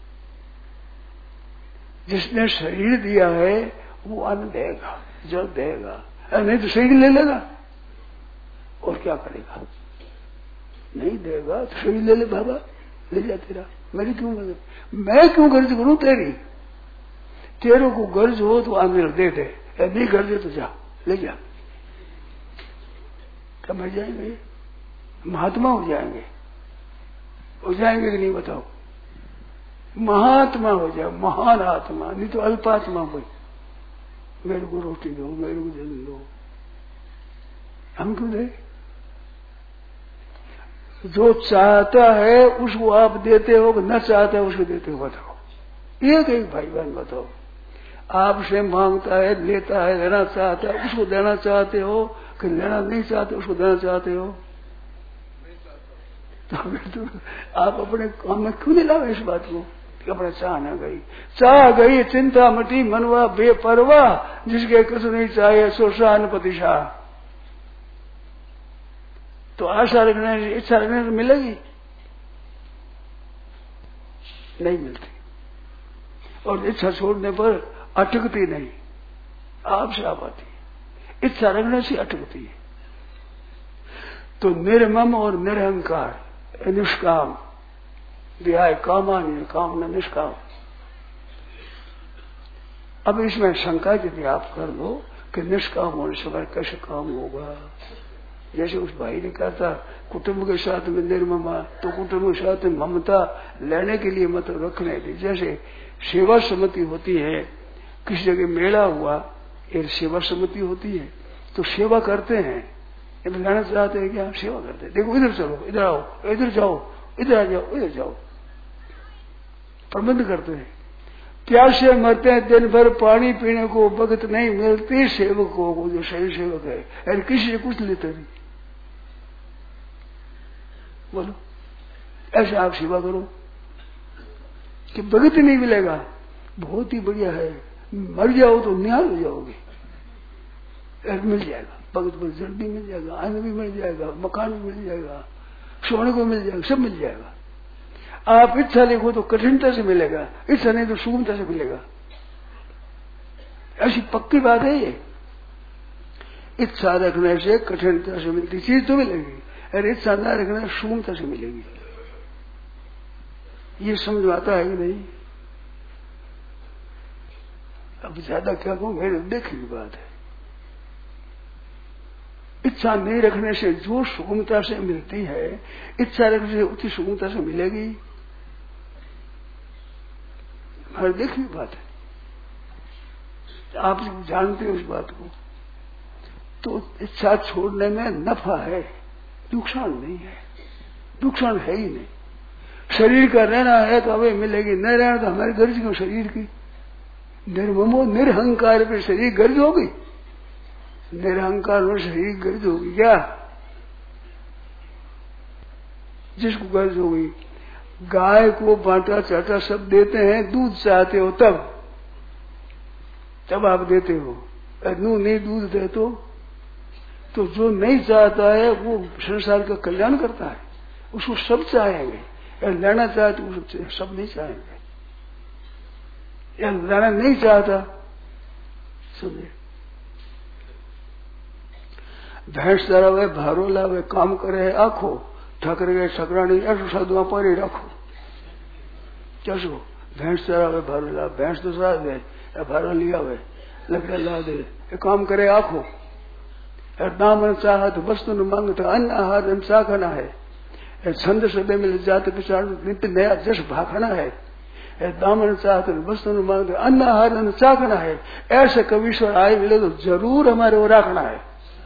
जिसने शरीर दिया है वो अन्न देगा, जल देगा, नहीं तो शरीर ले लेगा और क्या करेगा? नहीं देगा तो शरीर ले ले, बाबा ले जा तेरा, मेरी क्यों मदद, मैं क्यों गर्ज करूं तेरी? तेरे को गर्ज हो तो आंदोलन दे दे, नहीं गर्ज तो जा ले जा। कब मर जाएंगे? महात्मा हो जाएंगे कि नहीं बताओ? महात्मा हो जाए, महान आत्मा, नहीं तो अल्पात्मा कोई, मेरे को रोटी दो, मेरे को जल दो, हम क्यों दे? जो चाहता है उसको आप देते हो, न चाहता है उसको देते हो, बताओ? एक भाई बहन बताओ, आपसे मांगता है, लेता है, लेना चाहता है, उसको देना चाहते हो कि लेना नहीं चाहते उसको देना चाहते हो? तो आप अपने काम में क्यों नहीं लावे इस बात को? अपने चाह गई चिंता मटी मनवा बेपरवाह, जिसके कुछ नहीं चाहिए सो शान प्रतिशा। तो आशा रखने, इच्छा रखने से मिलेगी? नहीं मिलती। और इच्छा छोड़ने पर अटकती नहीं, आपसे आप आती, इच्छा रखने से अटकती है। तो निर्मम और निरहंकार, निष्काम, विहाय कामान, कामना निष्काम। अब इसमें शंका यदि आप कर लो कि निष्काम होने से कैसे काम होगा? जैसे उस भाई ने कहा था कुटुंब के साथ में निर्ममा, तो कुटुंब के साथ में ममता लेने के लिए मतलब रखने की। जैसे सेवा समिति होती है, किसी जगह मेला हुआ, एक सेवा समिति होती है, तो सेवा करते हैं, लेना चाहते हैं क्या? सेवा करते हैं, देखो इधर चलो, इधर आओ, इधर जाओ, इधर आ जाओ, इधर जाओ, प्रबंध करते हैं। प्यासे मरते हैं, दिन भर पानी पीने को वक्त नहीं मिलती सेवकों को, जो सही सेवक है, अरे किसी से कुछ लेते नहीं। बोलो ऐसे आप सेवा करो कि भगत नहीं मिलेगा, बहुत ही बढ़िया है, मर जाओ तो निहाल हो जाओगे, मिल जाएगा, भगत को जल भी मिल जाएगा, अन्न भी मिल जाएगा, मकान भी मिल जाएगा, सोने को मिल जाएगा, सब मिल जाएगा। आप इच्छा लिखो तो कठिनता से मिलेगा, इच्छा नहीं तो सुगमता से मिलेगा। ऐसी पक्की बात है ये। इच्छा रखने से कठिनता से मिलती चीज तो मिलेगी, अरे इच्छा न रखने से सुगमता से मिलेगी। ये समझ आता है कि नहीं? अब ज्यादा क्या कहूं, मेरे देखने की बात है। इच्छा नहीं रखने से जो सुगमता से मिलती है, इच्छा रखने से उतनी सुगमता से मिलेगी, हर देखने की बात है। आप जानते हो इस बात को। तो इच्छा छोड़ने में नफा है, नुकसान नहीं है, नुकसान है ही नहीं। शरीर का रहना है तो हमें मिलेगी, न रहना तो हमारी गर्ज क्यों शरीर की? निर्ममो निरहंकार पे शरीर गर्ज होगी, निरहंकार में शरीर गर्ज होगी क्या? जिसको गर्ज होगी, गाय को बांटा चाटा सब देते हैं, दूध चाहते हो तब आप देते हो, दूध नहीं दूध दे तो जो नहीं चाहता है वो संसार का कल्याण करता है, उसको सब चाहेंगे। लेना चाहे तो उसको सब नहीं चाहेंगे, या लेना नहीं चाहता समझे। भैंस चरावे, भारो लावे, काम करे आखो, ठकर गए ठकरानी, ऐसा शब्द वहां पर ही रखो। कैसो भैंस चरावे, भारो ला, भैंस तो चरा दे, भारो लिया हुए, लकड़ा ला दे, काम करे आखो। दामन चाहत वस्तु न मांगता, अन्न आहार हिंसा खाना है, छंद सदे में जाते पिछाड़ नित्य नया जस भाखना है। दामन चाहत वस्तु न मांगता, अन्न आहार हिंसा खाना है। ऐसे कवीश्वर आए मिले तो जरूर हमारे वो रखना है।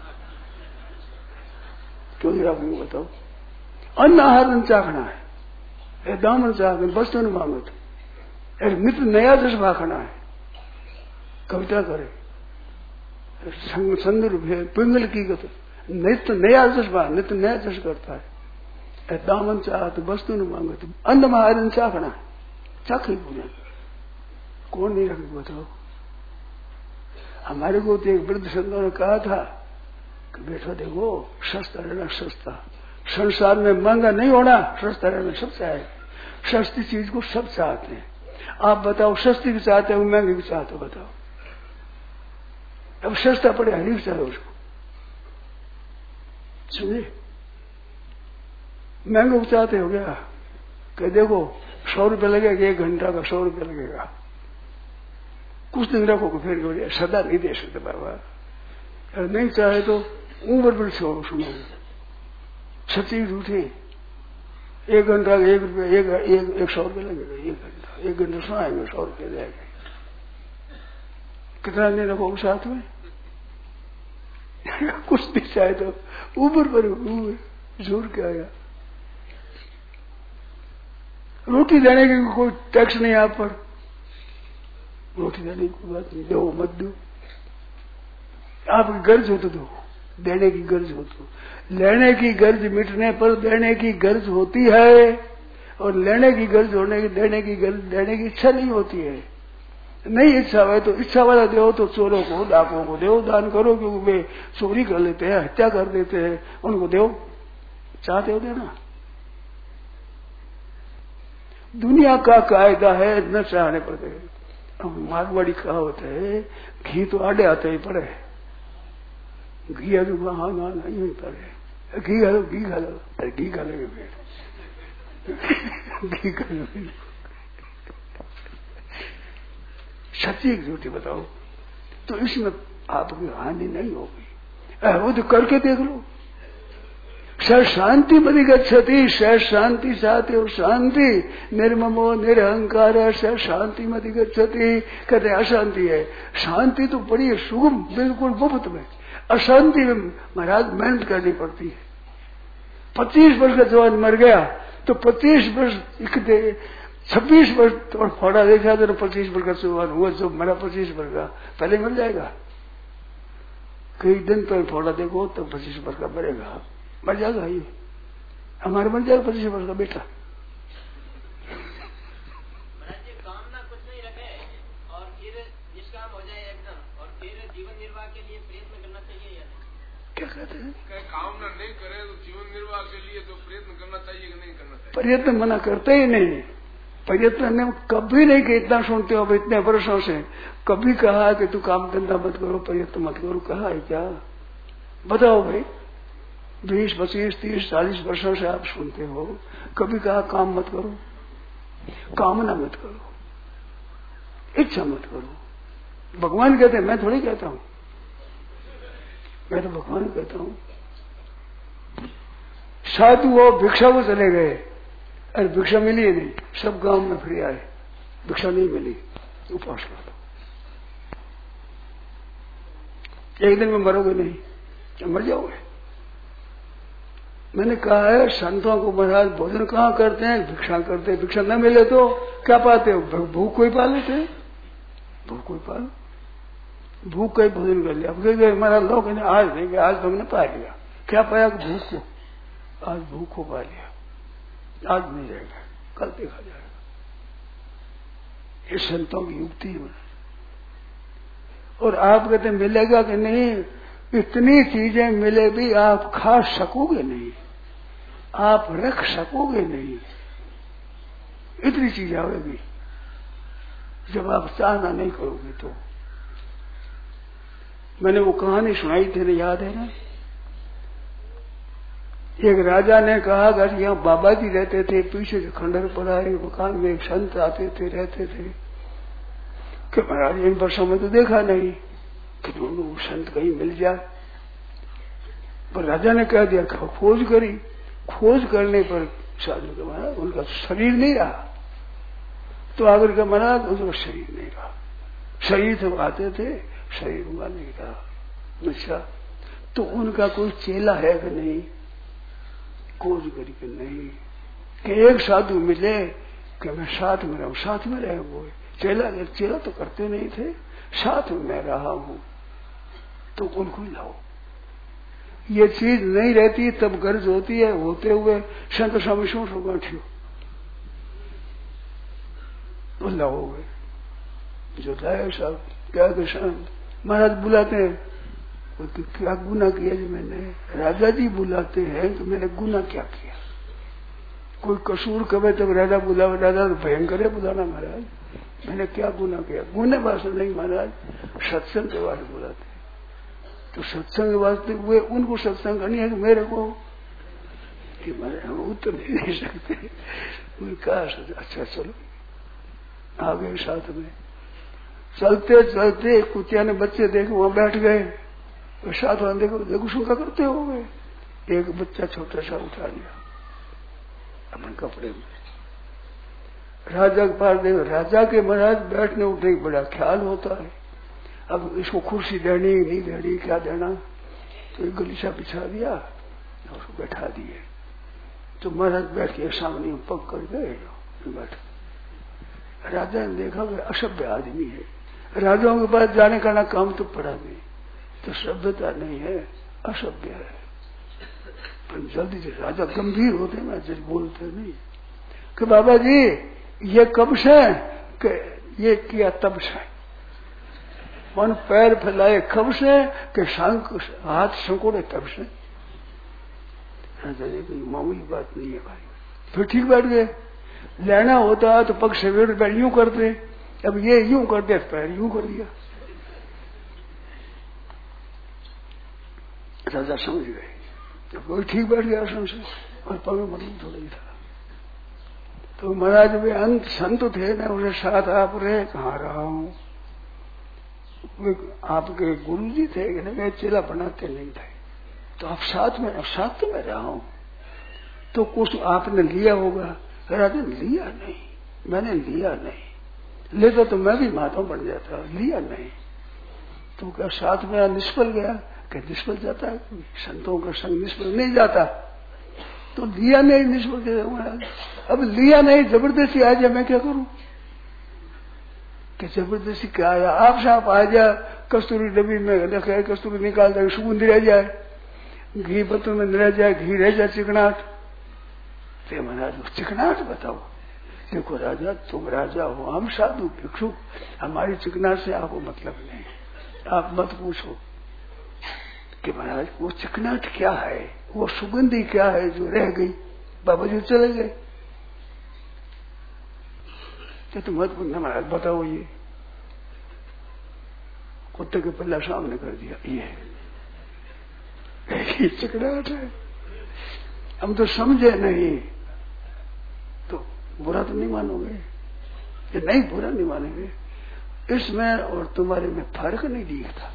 क्यों नहीं रखेंगे बताओ? अन्न आहार चाखना है, दामन चाहते वस्तु न मांगत, नित्य नया जस भाखना है। कविता करे संदर्भ है पिंगल की गत, नित्य नया जज्बा, नित्य नया जस करता है। दामन चाह तो वस्तु न मांगो तो अन्न महारन चाखना चाखी पूजा कौन नहीं रखे बताओ। हमारे को तो एक वृद्ध संतों ने कहा था कि बेटा देखो सस्ता रहना सस्ता, संसार में महंगा नहीं होना, सस्ता रहना सब चाहे। सस्ती चीज को सब चाहते हैं। आप बताओ सस्ती भी चाहते हो महंगी भी चाहते हो बताओ। अब सस्ता पड़े हरी भी चाहे उसको सुनिए, महंगा भी चाहते हो गया कि देखो 100 रुपये लगेगा 1 घंटा का 100 रुपये लगेगा, कुछ दिन रखो फिर सदा नहीं दे सकते बाबा। अगर नहीं चाहे तो उम्र पर छोड़ो सुनो सच्ची झूठी 1 घंटा 1 रुपये 100 रुपये लगेगा 1 घंटा सुनाएंगे 100 रुपये जाएगा। कितना नहीं रखोगे साथ में कुछ भी चाहे तो ऊपर पर जोर के आया। रोटी देने की कोई टैक्स नहीं आप पर, रोटी देने की कोई बात नहीं, दो मत दो, आपकी गर्ज हो तो दो, देने की गर्ज हो तो। लेने की गर्ज मिटने पर देने की गर्ज होती है, और लेने की गर्ज होने की देने की गर्ज देने की इच्छा नहीं होती है। नहीं इच्छा है तो इच्छा वाला दो तो चोरों को डाकुओं को दो, दान करो क्योंकि वे चोरी कर लेते हैं हत्या कर देते हैं, उनको दो, चाहते हो देना। दुनिया का कायदा है न चाहने पर दे। अब मारवाड़ी कहावत है घी तो आड़े आते ही पड़े, घी है तो वहां नहीं पड़े, घी घालो घी घालो, अरे घी घालेंगे घी घालो। सच्ची एक झूठी बताओ तो इसमें आपकी हानि नहीं होगी। वो तो करके देख लो। स शांति बदि गच्छति, स शांति चाहते हो शांति, निर्ममो निरहंकार स शांति मदि गच्छति। कहते अशांति है, शांति तो बड़ी है सुगम बिल्कुल मुफ्त में, अशांति में महाराज मेहनत करनी पड़ती है। 25 वर्ष का जवान मर गया तो 25 वर्ष 26 वर्ष और फोड़ा देखा तो 25 वर्ष का जवान हुआ, जो मरा 25 वर्ष का पहले मर जाएगा। कई दिन तो फोड़ा देखो तो 25 वर्ष का मरेगा, मर जाएगा। ये हमारे मर जाएगा 25 वर्ष का बेटा। कामना कुछ नहीं रखे और फिर निष्काम हो जाए एकदम, और फिर जीवन निर्वाह के लिए प्रयत्न करना चाहिए या नहीं? क्या कहते हैं? कामना नहीं करे तो जीवन निर्वाह के लिए तो प्रयत्न करना चाहिए कि नहीं करना चाहिए? प्रयत्न मना करते ही नहीं। प्रयत्न ने कभी नहीं कि इतना सुनते हो इतने वर्षों से, कभी कहा कि तू काम धंधा मत करो प्रयत्न मत करो, कहा है क्या? बताओ भाई, 20, 25, 30, 40 वर्षों से आप सुनते हो, कभी कहा काम मत करो, कामना मत करो, इच्छा मत करो। भगवान कहते हैं, मैं थोड़ी कहता हूं, मैं तो भगवान कहता हूं। साधु वो भिक्षा को चले गए, अरे भिक्षा मिली ही नहीं, सब गांव में फिर आए, भिक्षा नहीं मिली, उपवास कर दो, एक दिन में मरोगे नहीं, मर जाओगे। मैंने कहा है संतों को महाराज भोजन कहाँ करते हैं? भिक्षा करते हैं। भिक्षा न मिले तो क्या पाते हो? भूख कोई पा लेते, भूख कोई पाल, भूख का ही भोजन कर लिया। हमारा लोग आज नहीं, आज तो हमने पा लिया, क्या पाया? भूख को, आज भूख को पा लिया, आज नहीं रहेगा, कल देखा जाएगा। ये संतों की युक्ति है। और आप कहते मिलेगा कि नहीं? इतनी चीजें मिले भी आप खा सकोगे नहीं, आप रख सकोगे नहीं, इतनी चीजें आएगी जब आप चाहना नहीं करोगे तो। मैंने वो कहानी सुनाई थी ना, याद है ना? एक राजा ने कहा कि यहाँ बाबा जी रहते थे, पीछे से खंडर पड़ा है, मकान में एक संत आते थे, रहते थे। कि महाराज इन वर्षों में तो देखा नहीं कि दोनों संत कहीं मिल जाए। पर राजा ने कह दिया, खोज करी, खोज करने पर साधु का महाराज उनका शरीर नहीं रहा। तो आकर का महाराज उनका शरीर नहीं रहा, शरीर से आते थे, शरीर उनका नहीं रहा। अच्छा, तो उनका कोई चेला है कि नहीं? खोज करी कि नहीं, कि एक साधु मिले कि मैं साथ में रहूं, साथ में रहे। वो चेला तो करते नहीं थे, साथ में मैं रहा हूं, तो उनको लाओ। ये चीज नहीं रहती तब गर्ज होती है, होते हुए संत स्वामी शू गांठियो बोला हो गए जो लाए साहब क्या शांत महाराज बुलाते हैं तो क्या गुना किया जी मैंने? राजा जी बुलाते हैं कि मैंने गुना क्या किया? कोई कसूर कहे तब राजा बुलावे, राजा तो भयंकर है बुलाना महाराज, मैंने क्या गुना किया? गुने वास्ते नहीं महाराज, सत्संग के वास्ते बुलाते। तो सत्संग के वास्ते हुए उनको सत्संग करनी है कि मेरे को कि हम उत्तर नहीं सकते। कहा अच्छा चलो आ गए साथ में। चलते चलते कुतिया ने बच्चे देखे वहां बैठ गए, तो साथ वाले देखो देखो क्या करते हो गए। एक बच्चा छोटा सा उठा लिया अपने कपड़े में, राजा के पास देखो, राजा के महाराज बैठने उठने की बड़ा ख्याल होता है। अब इसको कुर्सी देनी नहीं देनी क्या देना, तो एक गलीचा बिछा दिया और उसको बैठा दिए। तो महाराज बैठ के सामने पग कर गए बैठ। राजा ने देखा कि असभ्य आदमी है, राजाओं के पास जाने का ना काम तो पड़ा नहीं, तो सभ्यता नहीं है, असभ्य है। पर जल्दी से राजा गंभीर होते ना, जल्दी बोलते नहीं कि बाबा जी ये कब से, कि ये किया तब से, मन पैर फैलाए कब से, कि हाथ संकोड़े तब से। राजा जी कोई मामूली बात नहीं है भाई। फिर ठीक बैठ गए। लेना होता है तो पग से पैर यूं करते, अब ये यूं करते पैर यूं कर दिया। राजा समझ गए, जब कोई ठीक बैठ गया आश्रम से और पग में मतलब थोड़ा ही था। तो महाराज वे अंत संत थे ना, उन्हें साथ आप रहे, कहाँ रहा हूं। आपके गुरु जी थे कि नहीं, चेला बनाते नहीं थे, तो आप साथ में रहा हूं। तो कुछ आपने लिया होगा। राजा लिया नहीं, मैंने लिया नहीं, लेता तो मैं भी महात्मा बन जाता, लिया नहीं। तो क्या साथ में निष्फल गया? क्या निष्फल जाता है? संतों का संग निष्फल नहीं जाता। तो लिया नहीं, निष्फल गया। अब लिया नहीं, जबरदस्ती आ जाए, मैं क्या करूं? कि जबरदस्ती क्या आया? आप साहब आ जाए, कस्तूरी डब्बी में रखे, कस्तूरी निकाल दे, सुगंध रह जाए, घी बर्तन में रह जाए, घी रह जाए, चिकनाट। तो महाराज चिकनाट बताओ। देखो राजा, तुम राजा हो, हम साधु भिक्षुक, हमारी चिकनाट से आपको मतलब नहीं, आप मत पूछो कि महाराज वो चिकनाट क्या है, वो सुगंधी क्या है जो रह गई। बाबा जी चले गए, तो तुम मत पूछना महाराज बताओ। ये कुत्ते के पल्ला सामने कर दिया, ये चिकनाट है। हम तो समझे नहीं, तो बुरा तो नहीं मानोगे? ये नहीं, बुरा नहीं मानेंगे। इसमें और तुम्हारे में फर्क नहीं दिखता।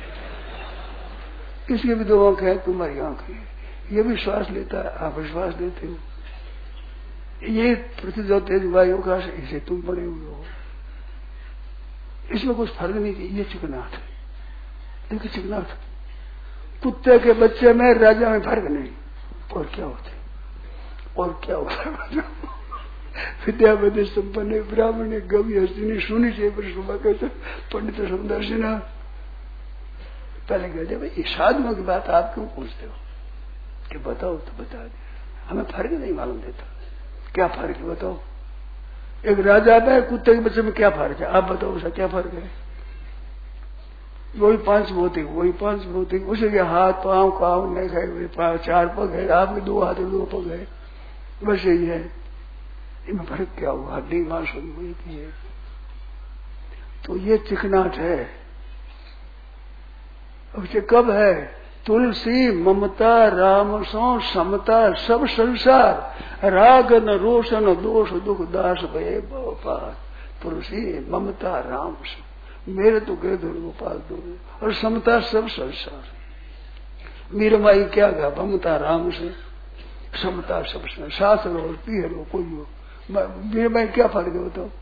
इसके भी दो आंखें हैं, तुम्हारी आंखें। ये भी श्वास लेता है, आप श्वास लेते हो। ये पृथ्वी जो तेज वायु का, इसे तुम बने हुए हो। इसमें कुछ फर्क नहीं थी। ये चिकनाट है, देखिए चिकनाट। कुत्ते के बच्चे में राजा में फर्क नहीं। और क्या होते, और क्या होता? विद्यापति संपन्न ब्राह्मण गवि हस्तिनी सुनी से कहते पंडित समदर्शिना। पहले कहते भाई साधुओं की बात आप क्यों पूछते हो, कि बताओ तो बता दे, हमें फर्क नहीं मालूम देता। क्या फर्क है बताओ? एक राजा आता है, कुत्ते के बच्चे में क्या फर्क है आप बताओ, उसका क्या फर्क है? वही पांच भौतिक, वही पांच भौतिक, उसे के हाथ पांव काम नहीं खाए हुए, चार पग है, आपके दो हाथ दो पग है, बस यही है। इनमें फर्क क्या हुआ? हड्डी मांस वही की है। तो ये चिकनाट है। अब ये कब है? तुलसी ममता राम सो समता सब संसार, राग न रोष न दोष दुख दास भये भवपार। तुलसी ममता राम सो, मेरे तो गए धुर गोपाल दूर, और समता सब संसार। मीरा माई क्या कहा? ममता राम से, समता सब संसार, शास्त्र हो पीहर हो कोई हो, मीरा माई क्या फर्क है बताओ?